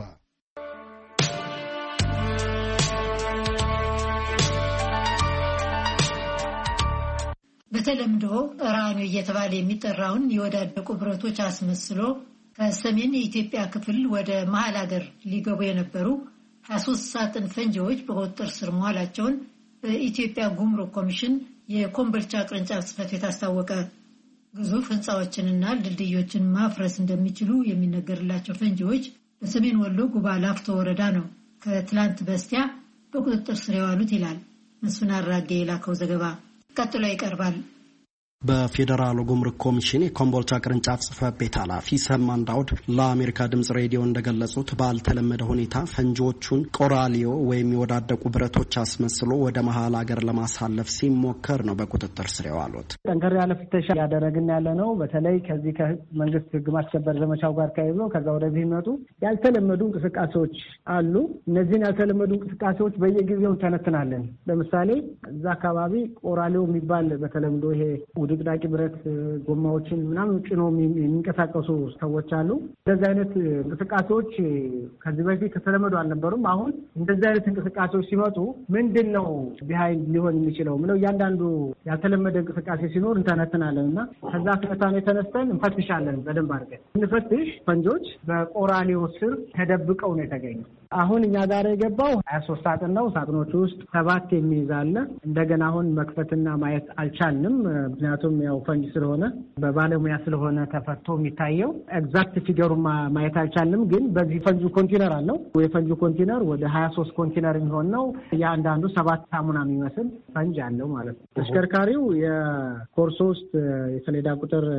በተለምዶ ራኒዮ እየተባለ የሚጠራውን የወዳደቁ ብረቶች አስመስሎ ከሰሜን የኢትዮጵያ ክፍል ወደ መሃል ሀገር ሊገቡ የነበሩ 23 ሳጥን ፈንጂዎች በቁጥጥር ስር መዋላቸውን በኢትዮጵያ ጉምሩክ ኮሚሽን የኮምቦልቻ ቅርንጫፍ ጽሕፈት ቤት አስታወቀ። ግዙፍ ህንፃዎችንና ድልድዮችን ማፍረስ እንደሚችሉ የሚነገርላቸው ፈንጂዎች በሰሜን ወሎ ጉባ ላፍቶ ወረዳ ነው ከትላንት በስቲያ በቁጥጥር ስር የዋሉት ይላል መስፍን አራጌ የላከው ዘገባ። ቀጥሎ ይቀርባል። በፌዴራል ጉምሩክ ኮሚሽን የኮምቦልቻ ቅርንጫፍ ጽሕፈት ቤት ኃላፊ ሰማን ዳውድ ለአሜሪካ ድምጽ ሬዲዮ እንደገለጹት ባልተለመደ ሁኔታ ፈንጂዎቹን ቆራሊዮ ወይም የወዳደቁ ብረቶች አስመስሎ ወደ መሃል ሀገር ለማሳለፍ ሲሞከር ነው በቁጥጥር ስር የዋሉት። ጠንከር ያለ ፍተሻ ያደረግን ያለ ነው። በተለይ ከዚህ ከመንግስት ህግ ማስከበር ዘመቻው ጋር ተያይዞ ከዛ ወደዚህ የሚመጡ ያልተለመዱ እንቅስቃሴዎች አሉ። እነዚህን ያልተለመዱ እንቅስቃሴዎች በየጊዜው ተነትናለን። ለምሳሌ እዛ አካባቢ ቆራሊዮ የሚባል በተለምዶ ይሄ ውድቅዳቂ ብረት ጎማዎችን ምናምን ጭኖ የሚንቀሳቀሱ ሰዎች አሉ። እንደዚህ አይነት እንቅስቃሴዎች ከዚህ በፊት ተለመዱ አልነበሩም። አሁን እንደዚህ አይነት እንቅስቃሴዎች ሲመጡ ምንድን ነው ቢሃይንድ ሊሆን የሚችለው ምለው እያንዳንዱ ያልተለመደ እንቅስቃሴ ሲኖር እንተነትናለን እና ከዛ ትንታኔ ተነስተን እንፈትሻለን። በደንብ አድርገን እንፈትሽ ፈንጆች በቆራሊዮ ስር ተደብቀው ነው የተገኙ። አሁን እኛ ጋር የገባው 23 ሳጥን ነው። ሳጥኖቹ ውስጥ 7 የሚይዝ አለ። እንደገና አሁን መክፈትና ማየት አልቻልንም። ምክንያቱም ያው ፈንጅ ስለሆነ በባለሙያ ስለሆነ ተፈቶ የሚታየው ኤግዛክት ፊገሩን ማየት አልቻልንም። ግን በዚህ ፈንጁ ኮንቴነር አለው። የፈንጁ ኮንቴነር ወደ 23 ኮንቴነር የሚሆን ነው። ያንዳንዱ 7 ሳሙና የሚመስል ፈንጅ አለው ማለት ነው። ተሽከርካሪው የኮርሶ ውስጥ የሰሌዳ ቁጥር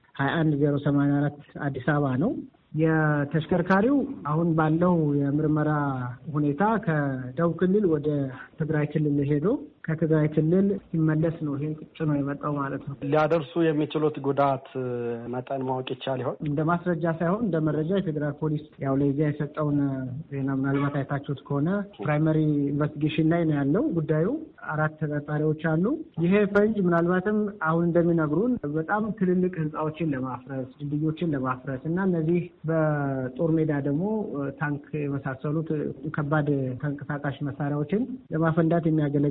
21084 አዲስ አበባ ነው። የተሽከርካሪው አሁን ባለው የምርመራ ሁኔታ ከደቡብ ክልል ወደ ትግራይ ክልል ሄዶ ከትግራይ ክልል ሲመለስ ነው ይሄ ጭኖ የመጣው ማለት ነው። ሊያደርሱ የሚችሉት ጉዳት መጠን ማወቅ ይቻል ይሆን? እንደ ማስረጃ ሳይሆን እንደ መረጃ የፌዴራል ፖሊስ ያው ለዚያ የሰጠውን ዜና ምናልባት አይታችሁት ከሆነ ፕራይመሪ ኢንቨስቲጌሽን ላይ ነው ያለው ጉዳዩ። 4 ተጠርጣሪዎች አሉ። ይሄ ፈንጅ ምናልባትም አሁን እንደሚነግሩን በጣም ትልልቅ ህንፃዎችን ለማፍረስ ድልድዮችን ለማፍረስ እና እነዚህ በጦር ሜዳ ደግሞ ታንክ የመሳሰሉት ከባድ ተንቀሳቃሽ መሳሪያዎችን ለማፈንዳት የሚያገለግል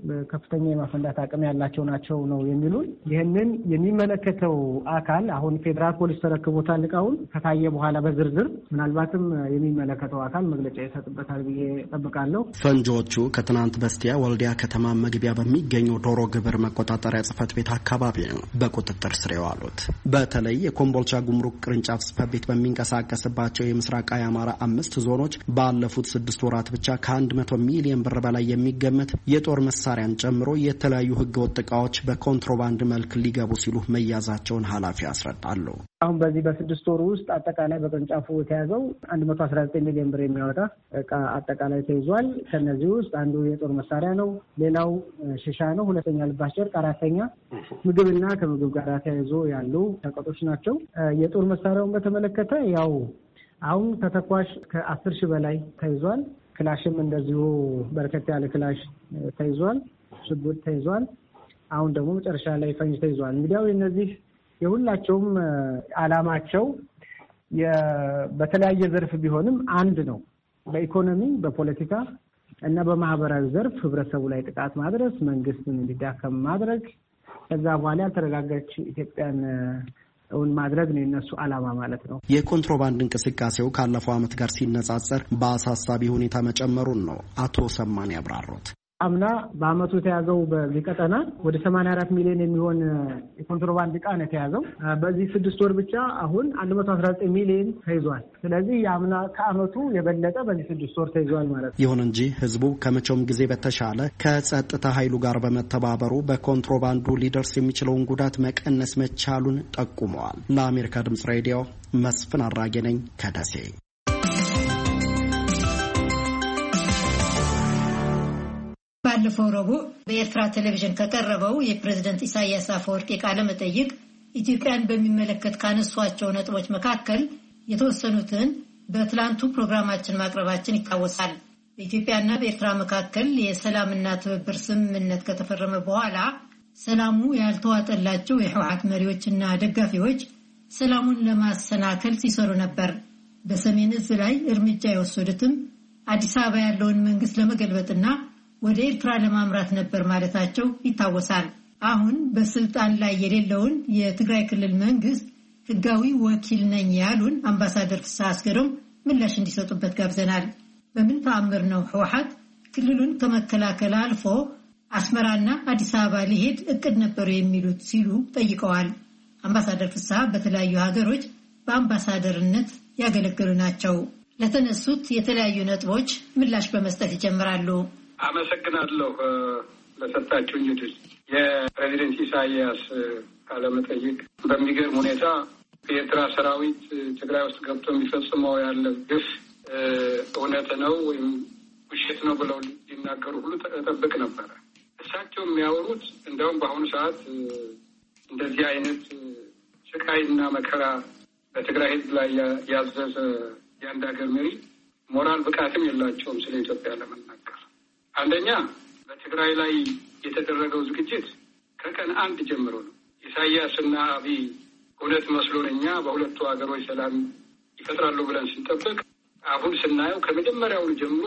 ከፍተኛ የማፈንዳት አቅም ያላቸው ናቸው ነው የሚሉን። ይህንን የሚመለከተው አካል አሁን ፌዴራል ፖሊስ ተረክቦታል እቃውን ከታየ በኋላ በዝርዝር ምናልባትም የሚመለከተው አካል መግለጫ ይሰጥበታል ብዬ እጠብቃለሁ። ፈንጂዎቹ ከትናንት በስቲያ ወልዲያ ከተማ መግቢያ በሚገኘው ዶሮ ግብር መቆጣጠሪያ ጽሕፈት ቤት አካባቢ ነው በቁጥጥር ስር የዋሉት። በተለይ የኮምቦልቻ ጉምሩክ ቅርንጫፍ ጽሕፈት ቤት በሚንቀሳቀስባቸው የምስራቃዊ አማራ 5 ዞኖች ባለፉት 6 ወራት ብቻ ከ100 ሚሊዮን ብር በላይ የሚገመት የጦር መሳሪያን ጨምሮ የተለያዩ ህገወጥ እቃዎች በኮንትሮባንድ መልክ ሊገቡ ሲሉ መያዛቸውን ኃላፊ ያስረዳሉ። አሁን በዚህ በ6 ወር ውስጥ አጠቃላይ በቅርንጫፉ የተያዘው 119 ሚሊዮን ብር የሚያወጣ እቃ አጠቃላይ ተይዟል። ከነዚህ ውስጥ አንዱ የጦር መሳሪያ ነው፣ ሌላው ሽሻ ነው፣ ሁለተኛ ልባስ ጨርቅ፣ አራተኛ ምግብና ከምግብ ጋር ተያይዞ ያሉ ሸቀጦች ናቸው። የጦር መሳሪያውን በተመለከተ ያው አሁን ተተኳሽ ከ10 ሺህ በላይ ተይዟል። ክላሽም እንደዚሁ በርከት ያለ ክላሽ ተይዟል። ሽጉጥ ተይዟል። አሁን ደግሞ መጨረሻ ላይ ፈንጅ ተይዟል። እንግዲያው እነዚህ የሁላቸውም አላማቸው በተለያየ ዘርፍ ቢሆንም አንድ ነው። በኢኮኖሚ፣ በፖለቲካ እና በማህበራዊ ዘርፍ ህብረተሰቡ ላይ ጥቃት ማድረስ፣ መንግስትን እንዲዳከም ማድረግ፣ ከዛ በኋላ ያልተረጋጋች ኢትዮጵያን እውን ማድረግ ነው የነሱ አላማ ማለት ነው። የኮንትሮባንድ እንቅስቃሴው ካለፈው ዓመት ጋር ሲነጻጸር በአሳሳቢ ሁኔታ መጨመሩን ነው አቶ ሰማን ያብራሩት። አምና በአመቱ የተያዘው በዚህ ቀጠና ወደ 84 ሚሊዮን የሚሆን የኮንትሮባንድ ዕቃ ነው የተያዘው። በዚህ 6 ወር ብቻ አሁን 119 ሚሊዮን ተይዟል። ስለዚህ የአምና ከአመቱ የበለጠ በዚህ 6 ወር ተይዟል ማለት ነው። ይሁን እንጂ ህዝቡ ከመቼውም ጊዜ በተሻለ ከጸጥታ ኃይሉ ጋር በመተባበሩ በኮንትሮባንዱ ሊደርስ የሚችለውን ጉዳት መቀነስ መቻሉን ጠቁመዋል። ለአሜሪካ ድምጽ ሬዲዮ መስፍን አራጌ ነኝ ከደሴ። ባለፈው ረቡዕ በኤርትራ ቴሌቪዥን ከቀረበው የፕሬዝዳንት ኢሳያስ አፈወርቂ ቃለ መጠይቅ ኢትዮጵያን በሚመለከት ካነሷቸው ነጥቦች መካከል የተወሰኑትን በትላንቱ ፕሮግራማችን ማቅረባችን ይታወሳል። በኢትዮጵያና በኤርትራ መካከል የሰላምና ትብብር ስምምነት ከተፈረመ በኋላ ሰላሙ ያልተዋጠላቸው የህወሓት መሪዎችና ደጋፊዎች ሰላሙን ለማሰናከል ሲሰሩ ነበር። በሰሜን እዝ ላይ እርምጃ የወሰዱትም አዲስ አበባ ያለውን መንግስት ለመገልበጥና ወደ ኤርትራ ለማምራት ነበር ማለታቸው ይታወሳል። አሁን በስልጣን ላይ የሌለውን የትግራይ ክልል መንግስት ህጋዊ ወኪል ነኝ ያሉን አምባሳደር ፍስሐ አስገዶም ምላሽ እንዲሰጡበት ጋብዘናል። በምን ተአምር ነው ህወሓት ክልሉን ከመከላከል አልፎ አስመራና አዲስ አበባ ሊሄድ እቅድ ነበሩ የሚሉት ሲሉ ጠይቀዋል። አምባሳደር ፍስሐ በተለያዩ ሀገሮች በአምባሳደርነት ያገለገሉ ናቸው። ለተነሱት የተለያዩ ነጥቦች ምላሽ በመስጠት ይጀምራሉ። አመሰግናለሁ ለሰጣችሁኝ እድል። የፕሬዚደንት ኢሳያስ ቃለመጠይቅ በሚገርም ሁኔታ የኤርትራ ሰራዊት ትግራይ ውስጥ ገብቶ የሚፈጽመው ያለ ግፍ እውነት ነው ወይም ውሸት ነው ብለው ሊናገሩ ሁሉ ተጠብቅ ነበረ። እሳቸው የሚያወሩት እንደውም በአሁኑ ሰዓት እንደዚህ አይነት ስቃይና መከራ በትግራይ ህዝብ ላይ ያዘዘ የአንድ ሀገር መሪ ሞራል ብቃትም የላቸውም ስለ ኢትዮጵያ ለመናገር። አንደኛ በትግራይ ላይ የተደረገው ዝግጅት ከቀን 1 ጀምሮ ነው። ኢሳያስና አብይ እውነት መስሎን እኛ በሁለቱ ሀገሮች ሰላም ይፈጥራሉ ብለን ስንጠብቅ አሁን ስናየው ከመጀመሪያው ጀምሮ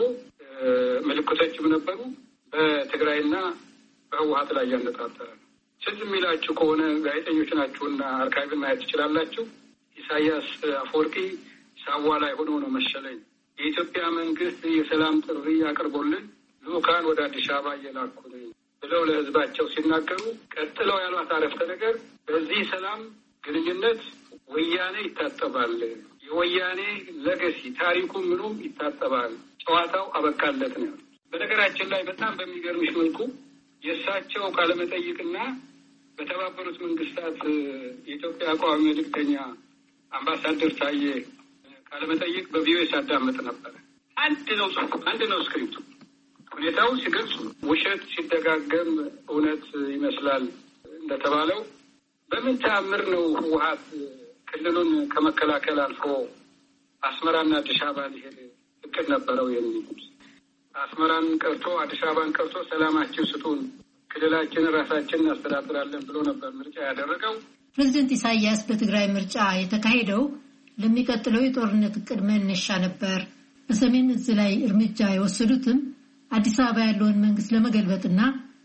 ምልክቶችም ነበሩ በትግራይና በህወሓት ላይ ያነጣጠረ ነው። ትዝ የሚላችሁ ከሆነ ጋዜጠኞች ናችሁና አርካይቭ ማየት ትችላላችሁ። ኢሳያስ አፈወርቂ ሳዋ ላይ ሆኖ ነው መሰለኝ የኢትዮጵያ መንግስት የሰላም ጥሪ አቅርቦልን ልኡካን ወደ አዲስ አበባ እየላኩ ነው ብለው ለህዝባቸው ሲናገሩ ቀጥለው ያሏት አረፍተ ነገር በዚህ ሰላም ግንኙነት ወያኔ ይታጠባል፣ የወያኔ ለገሲ ታሪኩ ምኑም ይታጠባል፣ ጨዋታው አበቃለት ነው። በነገራችን ላይ በጣም በሚገርምሽ መልኩ የእሳቸው ቃለመጠይቅና በተባበሩት መንግስታት የኢትዮጵያ ቋሚ መልእክተኛ አምባሳደር ታዬ ቃለመጠይቅ በቪኦኤ ሳዳመጥ ነበር። አንድ ነው ስክሪፕቱ። ሁኔታው ሲገልጹ ውሸት ሲደጋገም እውነት ይመስላል እንደተባለው በምን ተአምር ነው ህወሓት ክልሉን ከመከላከል አልፎ አስመራና አዲስ አበባ ሊሄድ እቅድ ነበረው የሚሉት? አስመራን ቀርቶ አዲስ አበባን ቀርቶ ሰላማችን ስጡን፣ ክልላችን ራሳችን እናስተዳድራለን ብሎ ነበር ምርጫ ያደረገው። ፕሬዝዳንት ኢሳያስ በትግራይ ምርጫ የተካሄደው ለሚቀጥለው የጦርነት እቅድ መነሻ ነበር። በሰሜን እዝ ላይ እርምጃ የወሰዱትም አዲስ አበባ ያለውን መንግስት ለመገልበጥና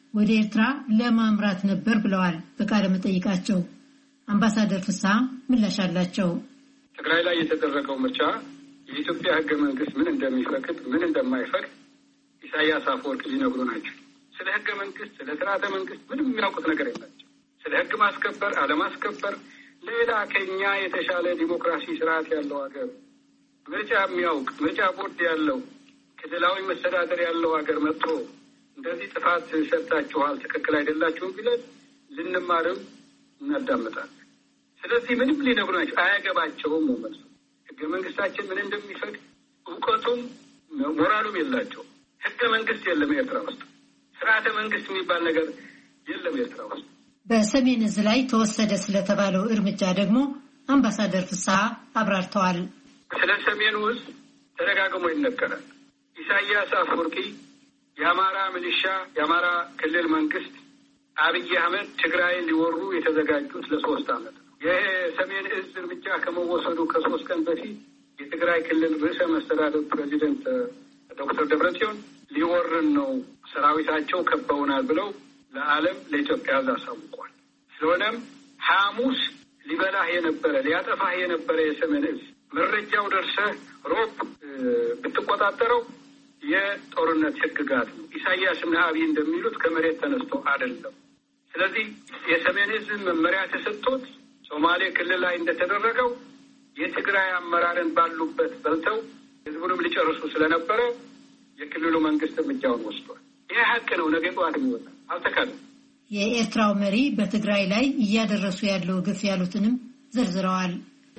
ወደ ኤርትራ ለማምራት ነበር ብለዋል በቃለ መጠይቃቸው። አምባሳደር ፍስሐ ምላሽ አላቸው። ትግራይ ላይ የተደረገው ምርጫ የኢትዮጵያ ሕገ መንግስት ምን እንደሚፈቅድ ምን እንደማይፈቅድ ኢሳያስ አፈወርቂ ሊነግሩ ናቸው። ስለ ሕገ መንግስት ስለ ስርዓተ መንግስት ምንም የሚያውቁት ነገር የላቸው። ስለ ሕግ ማስከበር አለማስከበር ሌላ ከኛ የተሻለ ዲሞክራሲ ስርዓት ያለው ሀገር ምርጫ የሚያውቅ ምርጫ ቦርድ ያለው ክልላዊ መስተዳደር ያለው ሀገር መጥቶ እንደዚህ ጥፋት ሰርታችኋል ትክክል አይደላችሁም ቢለን ልንማርም እናዳምጣለን። ስለዚህ ምንም ሊነግሩ ናቸው አያገባቸውም ነው መልሱ። ሕገ መንግስታችን ምን እንደሚፈቅድ እውቀቱም ሞራሉም የላቸው። ሕገ መንግስት የለም ኤርትራ ውስጥ። ስርዓተ መንግስት የሚባል ነገር የለም ኤርትራ ውስጥ። በሰሜን እዝ ላይ ተወሰደ ስለተባለው እርምጃ ደግሞ አምባሳደር ፍስሐ አብራርተዋል። ስለ ሰሜኑ እዝ ተደጋግሞ ይነገራል። ኢሳያስ አፈወርቂ የአማራ ሚሊሻ የአማራ ክልል መንግስት አብይ አህመድ ትግራይን ሊወሩ የተዘጋጁት ለ3 ዓመት ነው። የሰሜን እዝ እርምጃ ከመወሰዱ ከ3 ቀን በፊት የትግራይ ክልል ርዕሰ መስተዳድር ፕሬዚደንት ዶክተር ደብረጽዮን ሊወርን ነው ሰራዊታቸው ከበውናል ብለው ለዓለም ለኢትዮጵያ አሳውቋል። ስለሆነም ሐሙስ ሊበላህ የነበረ ሊያጠፋህ የነበረ የሰሜን እዝ መረጃው ደርሰህ ሮብ ብትቆጣጠረው የጦርነት ህግጋት ነው። ኢሳያስና አብይ እንደሚሉት ከመሬት ተነስቶ አይደለም። ስለዚህ የሰሜን እዝ መመሪያ ተሰጥቶት ሶማሌ ክልል ላይ እንደተደረገው የትግራይ አመራርን ባሉበት በልተው ህዝቡንም ሊጨርሱ ስለነበረ የክልሉ መንግስት እርምጃውን ወስዷል። ይህ ሀቅ ነው። ነገ ጠዋት ይወጣል። አልተካለም። የኤርትራው መሪ በትግራይ ላይ እያደረሱ ያለው ግፍ ያሉትንም ዘርዝረዋል።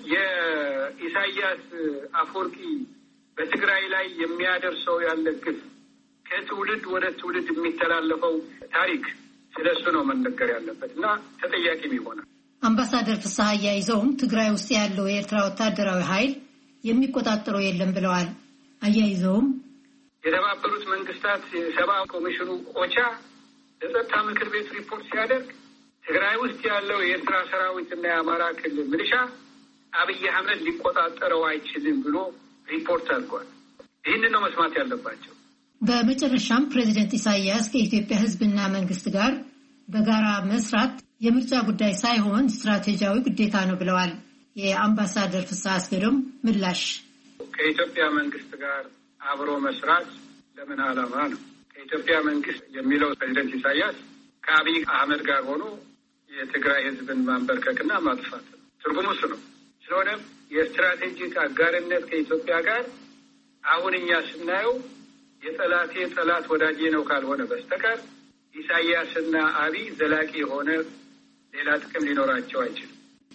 የኢሳያስ አፈወርቂ በትግራይ ላይ የሚያደርሰው ያለ ግፍ ከትውልድ ወደ ትውልድ የሚተላለፈው ታሪክ ስለሱ ነው መነገር ያለበት እና ተጠያቂም ይሆናል። አምባሳደር ፍስሐ አያይዘውም ትግራይ ውስጥ ያለው የኤርትራ ወታደራዊ ኃይል የሚቆጣጠረው የለም ብለዋል። አያይዘውም የተባበሩት መንግስታት የሰብአዊ ኮሚሽኑ ኦቻ ለጸጥታ ምክር ቤት ሪፖርት ሲያደርግ ትግራይ ውስጥ ያለው የኤርትራ ሰራዊትና የአማራ ክልል ሚሊሻ አብይ አህመድ ሊቆጣጠረው አይችልም ብሎ ሪፖርት አድርጓል። ይህንን ነው መስማት ያለባቸው። በመጨረሻም ፕሬዚደንት ኢሳያስ ከኢትዮጵያ ሕዝብና መንግስት ጋር በጋራ መስራት የምርጫ ጉዳይ ሳይሆን ስትራቴጂያዊ ግዴታ ነው ብለዋል። የአምባሳደር ፍስሐ አስገዶም ምላሽ ከኢትዮጵያ መንግስት ጋር አብሮ መስራት ለምን ዓላማ ነው? ከኢትዮጵያ መንግስት የሚለው ፕሬዚደንት ኢሳያስ ከአብይ አህመድ ጋር ሆኖ የትግራይ ህዝብን ማንበርከክና ማጥፋት ነው። ትርጉሙ እሱ ነው። ስለሆነም የስትራቴጂክ አጋርነት ከኢትዮጵያ ጋር አሁን እኛ ስናየው የጠላቴ ጠላት ወዳጄ ነው ካልሆነ በስተቀር ኢሳያስና አብይ ዘላቂ የሆነ ሌላ ጥቅም ሊኖራቸው አይችልም።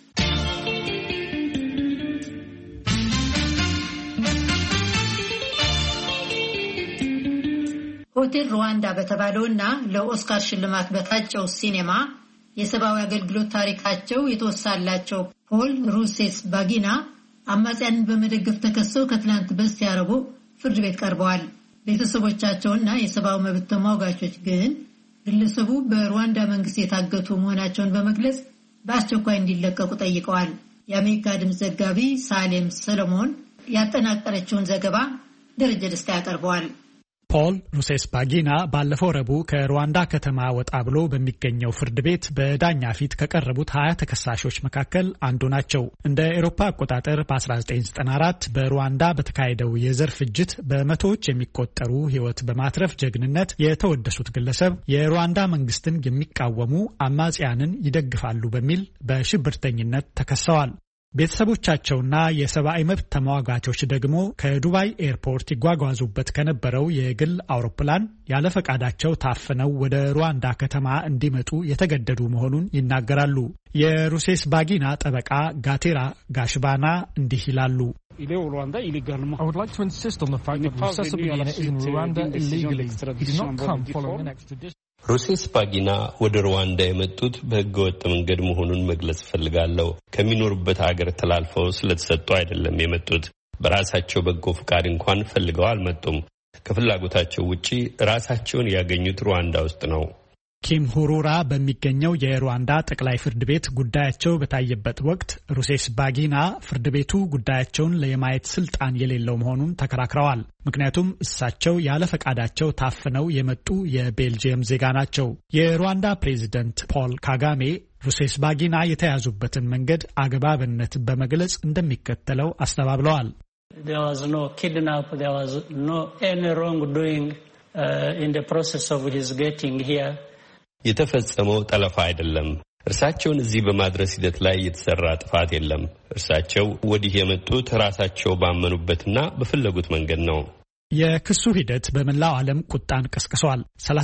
ሆቴል ሩዋንዳ በተባለውና ለኦስካር ሽልማት በታጨው ሲኔማ የሰብአዊ አገልግሎት ታሪካቸው የተወሳላቸው ፖል ሩሴስባጊና አማጽያንን በመደገፍ ተከሰው ከትላንት በስቲያ ረቡዕ ፍርድ ቤት ቀርበዋል። ቤተሰቦቻቸውና የሰብአዊ መብት ተሟጋቾች ግን ግለሰቡ በሩዋንዳ መንግስት የታገቱ መሆናቸውን በመግለጽ በአስቸኳይ እንዲለቀቁ ጠይቀዋል። የአሜሪካ ድምፅ ዘጋቢ ሳሌም ሰለሞን ያጠናቀረችውን ዘገባ ደረጀ ደስታ ያቀርበዋል። ፖል ሩሴስባጊና ባለፈው ረቡዕ ከሩዋንዳ ከተማ ወጣ ብሎ በሚገኘው ፍርድ ቤት በዳኛ ፊት ከቀረቡት 20 ተከሳሾች መካከል አንዱ ናቸው። እንደ አውሮፓ አቆጣጠር በ1994 በሩዋንዳ በተካሄደው የዘር ፍጅት በመቶዎች የሚቆጠሩ ሕይወት በማትረፍ ጀግንነት የተወደሱት ግለሰብ የሩዋንዳ መንግስትን የሚቃወሙ አማጽያንን ይደግፋሉ በሚል በሽብርተኝነት ተከሰዋል። ቤተሰቦቻቸውና የሰብአዊ መብት ተሟጋቾች ደግሞ ከዱባይ ኤርፖርት ይጓጓዙበት ከነበረው የግል አውሮፕላን ያለ ፈቃዳቸው ታፍነው ወደ ሩዋንዳ ከተማ እንዲመጡ የተገደዱ መሆኑን ይናገራሉ። የሩሴስባጊና ጠበቃ ጋቴራ ጋሽባና እንዲህ ይላሉ። ሩሴስባጊና ወደ ሩዋንዳ የመጡት በህገወጥ መንገድ መሆኑን መግለጽ እፈልጋለሁ። ከሚኖሩበት ሀገር ተላልፈው ስለተሰጡ አይደለም የመጡት። በራሳቸው በጎ ፍቃድ እንኳን ፈልገው አልመጡም። ከፍላጎታቸው ውጪ ራሳቸውን ያገኙት ሩዋንዳ ውስጥ ነው። ኪምሁሩራ በሚገኘው የሩዋንዳ ጠቅላይ ፍርድ ቤት ጉዳያቸው በታየበት ወቅት ሩሴስባጊና ፍርድ ቤቱ ጉዳያቸውን ለማየት ስልጣን የሌለው መሆኑን ተከራክረዋል። ምክንያቱም እሳቸው ያለ ፈቃዳቸው ታፍነው የመጡ የቤልጂየም ዜጋ ናቸው። የሩዋንዳ ፕሬዚደንት ፖል ካጋሜ ሩሴስባጊና የተያዙበትን መንገድ አግባብነት በመግለጽ እንደሚከተለው አስተባብለዋል። There was no kidnap, there was no any wrongdoing in the process of his getting here. የተፈጸመው ጠለፋ አይደለም። እርሳቸውን እዚህ በማድረስ ሂደት ላይ የተሰራ ጥፋት የለም። እርሳቸው ወዲህ የመጡት ራሳቸው ባመኑበትና በፈለጉት መንገድ ነው። የክሱ ሂደት በመላው ዓለም ቁጣን ቀስቅሷል።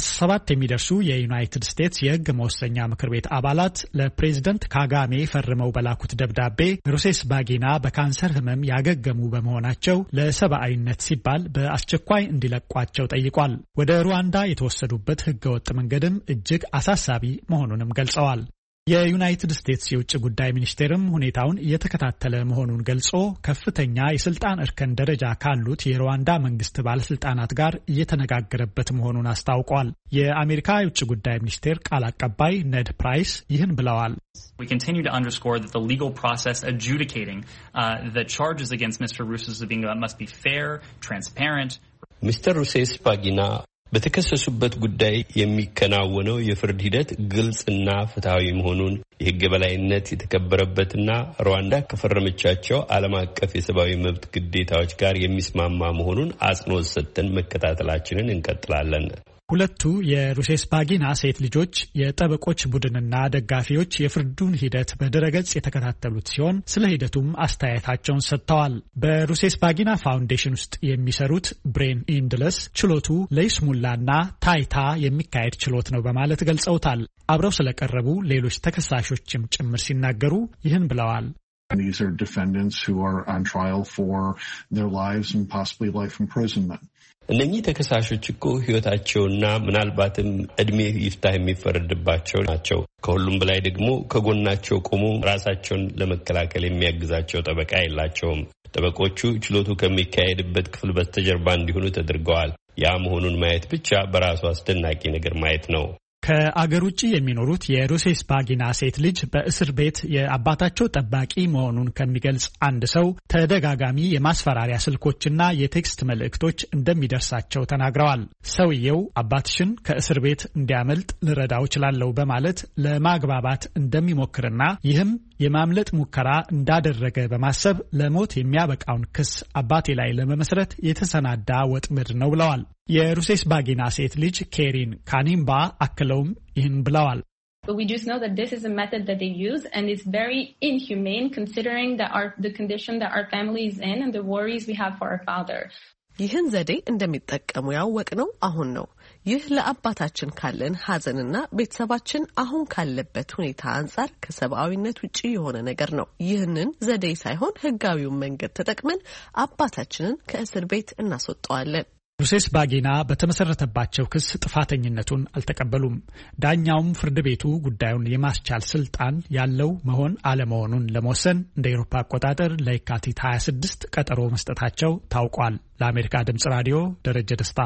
37 የሚደርሱ የዩናይትድ ስቴትስ የሕግ መወሰኛ ምክር ቤት አባላት ለፕሬዝደንት ካጋሜ ፈርመው በላኩት ደብዳቤ ሩሴስባጊና በካንሰር ሕመም ያገገሙ በመሆናቸው ለሰብአዊነት ሲባል በአስቸኳይ እንዲለቋቸው ጠይቋል። ወደ ሩዋንዳ የተወሰዱበት ሕገወጥ መንገድም እጅግ አሳሳቢ መሆኑንም ገልጸዋል። የዩናይትድ ስቴትስ የውጭ ጉዳይ ሚኒስቴርም ሁኔታውን እየተከታተለ መሆኑን ገልጾ ከፍተኛ የስልጣን እርከን ደረጃ ካሉት የሩዋንዳ መንግስት ባለስልጣናት ጋር እየተነጋገረበት መሆኑን አስታውቋል። የአሜሪካ የውጭ ጉዳይ ሚኒስቴር ቃል አቀባይ ነድ ፕራይስ ይህን ብለዋል። We continue to underscore that the legal process adjudicating the charges against Mr. Rusesabagina must be fair, transparent. Mr. Rusesabagina በተከሰሱበት ጉዳይ የሚከናወነው የፍርድ ሂደት ግልጽና ፍትሃዊ መሆኑን የሕግ በላይነት የተከበረበትና ሩዋንዳ ከፈረመቻቸው ዓለም አቀፍ የሰብአዊ መብት ግዴታዎች ጋር የሚስማማ መሆኑን አጽንኦት ሰጥተን መከታተላችንን እንቀጥላለን። ሁለቱ የሩሴስባጊና ሴት ልጆች የጠበቆች ቡድንና ደጋፊዎች የፍርዱን ሂደት በድረገጽ የተከታተሉት ሲሆን ስለ ሂደቱም አስተያየታቸውን ሰጥተዋል። በሩሴስባጊና ፋውንዴሽን ውስጥ የሚሰሩት ብሬን ኢንድለስ ችሎቱ ለይስሙላና ታይታ የሚካሄድ ችሎት ነው በማለት ገልጸውታል። አብረው ስለቀረቡ ሌሎች ተከሳሾችም ጭምር ሲናገሩ ይህን ብለዋል። These are defendants who are on trial for their lives and possibly life imprisonment. እነኚህ ተከሳሾች እኮ ሕይወታቸውና ምናልባትም እድሜ ይፍታህ የሚፈረድባቸው ናቸው። ከሁሉም በላይ ደግሞ ከጎናቸው ቆሞ ራሳቸውን ለመከላከል የሚያግዛቸው ጠበቃ የላቸውም። ጠበቆቹ ችሎቱ ከሚካሄድበት ክፍል በስተጀርባ እንዲሆኑ ተደርገዋል። ያ መሆኑን ማየት ብቻ በራሱ አስደናቂ ነገር ማየት ነው። ከአገር ውጭ የሚኖሩት የሩሴስባጊና ሴት ልጅ በእስር ቤት የአባታቸው ጠባቂ መሆኑን ከሚገልጽ አንድ ሰው ተደጋጋሚ የማስፈራሪያ ስልኮችና የቴክስት መልእክቶች እንደሚደርሳቸው ተናግረዋል። ሰውየው አባትሽን ከእስር ቤት እንዲያመልጥ ልረዳው እችላለሁ በማለት ለማግባባት እንደሚሞክርና ይህም የማምለጥ ሙከራ እንዳደረገ በማሰብ ለሞት የሚያበቃውን ክስ አባቴ ላይ ለመመስረት የተሰናዳ ወጥመድ ነው ብለዋል። የሩሴስባጊና ሴት ልጅ ኬሪን ካኒምባ አክለውም ይህን ብለዋል። But we just know that this is a method that they use and it's very inhumane considering the condition that our family is in and the worries we have for our father. ይህን ዘዴ እንደሚጠቀሙ ያወቅነው አሁን ነው። ይህ ለአባታችን ካለን ሐዘንና ቤተሰባችን አሁን ካለበት ሁኔታ አንጻር ከሰብአዊነት ውጪ የሆነ ነገር ነው። ይህንን ዘዴ ሳይሆን ሕጋዊውን መንገድ ተጠቅመን አባታችንን ከእስር ቤት እናስወጣዋለን። ሩሴስባጊና በተመሰረተባቸው ክስ ጥፋተኝነቱን አልተቀበሉም። ዳኛውም ፍርድ ቤቱ ጉዳዩን የማስቻል ስልጣን ያለው መሆን አለመሆኑን ለመወሰን እንደ አውሮፓ አቆጣጠር ለየካቲት 26 ቀጠሮ መስጠታቸው ታውቋል። ለአሜሪካ ድምጽ ራዲዮ ደረጀ ደስታ።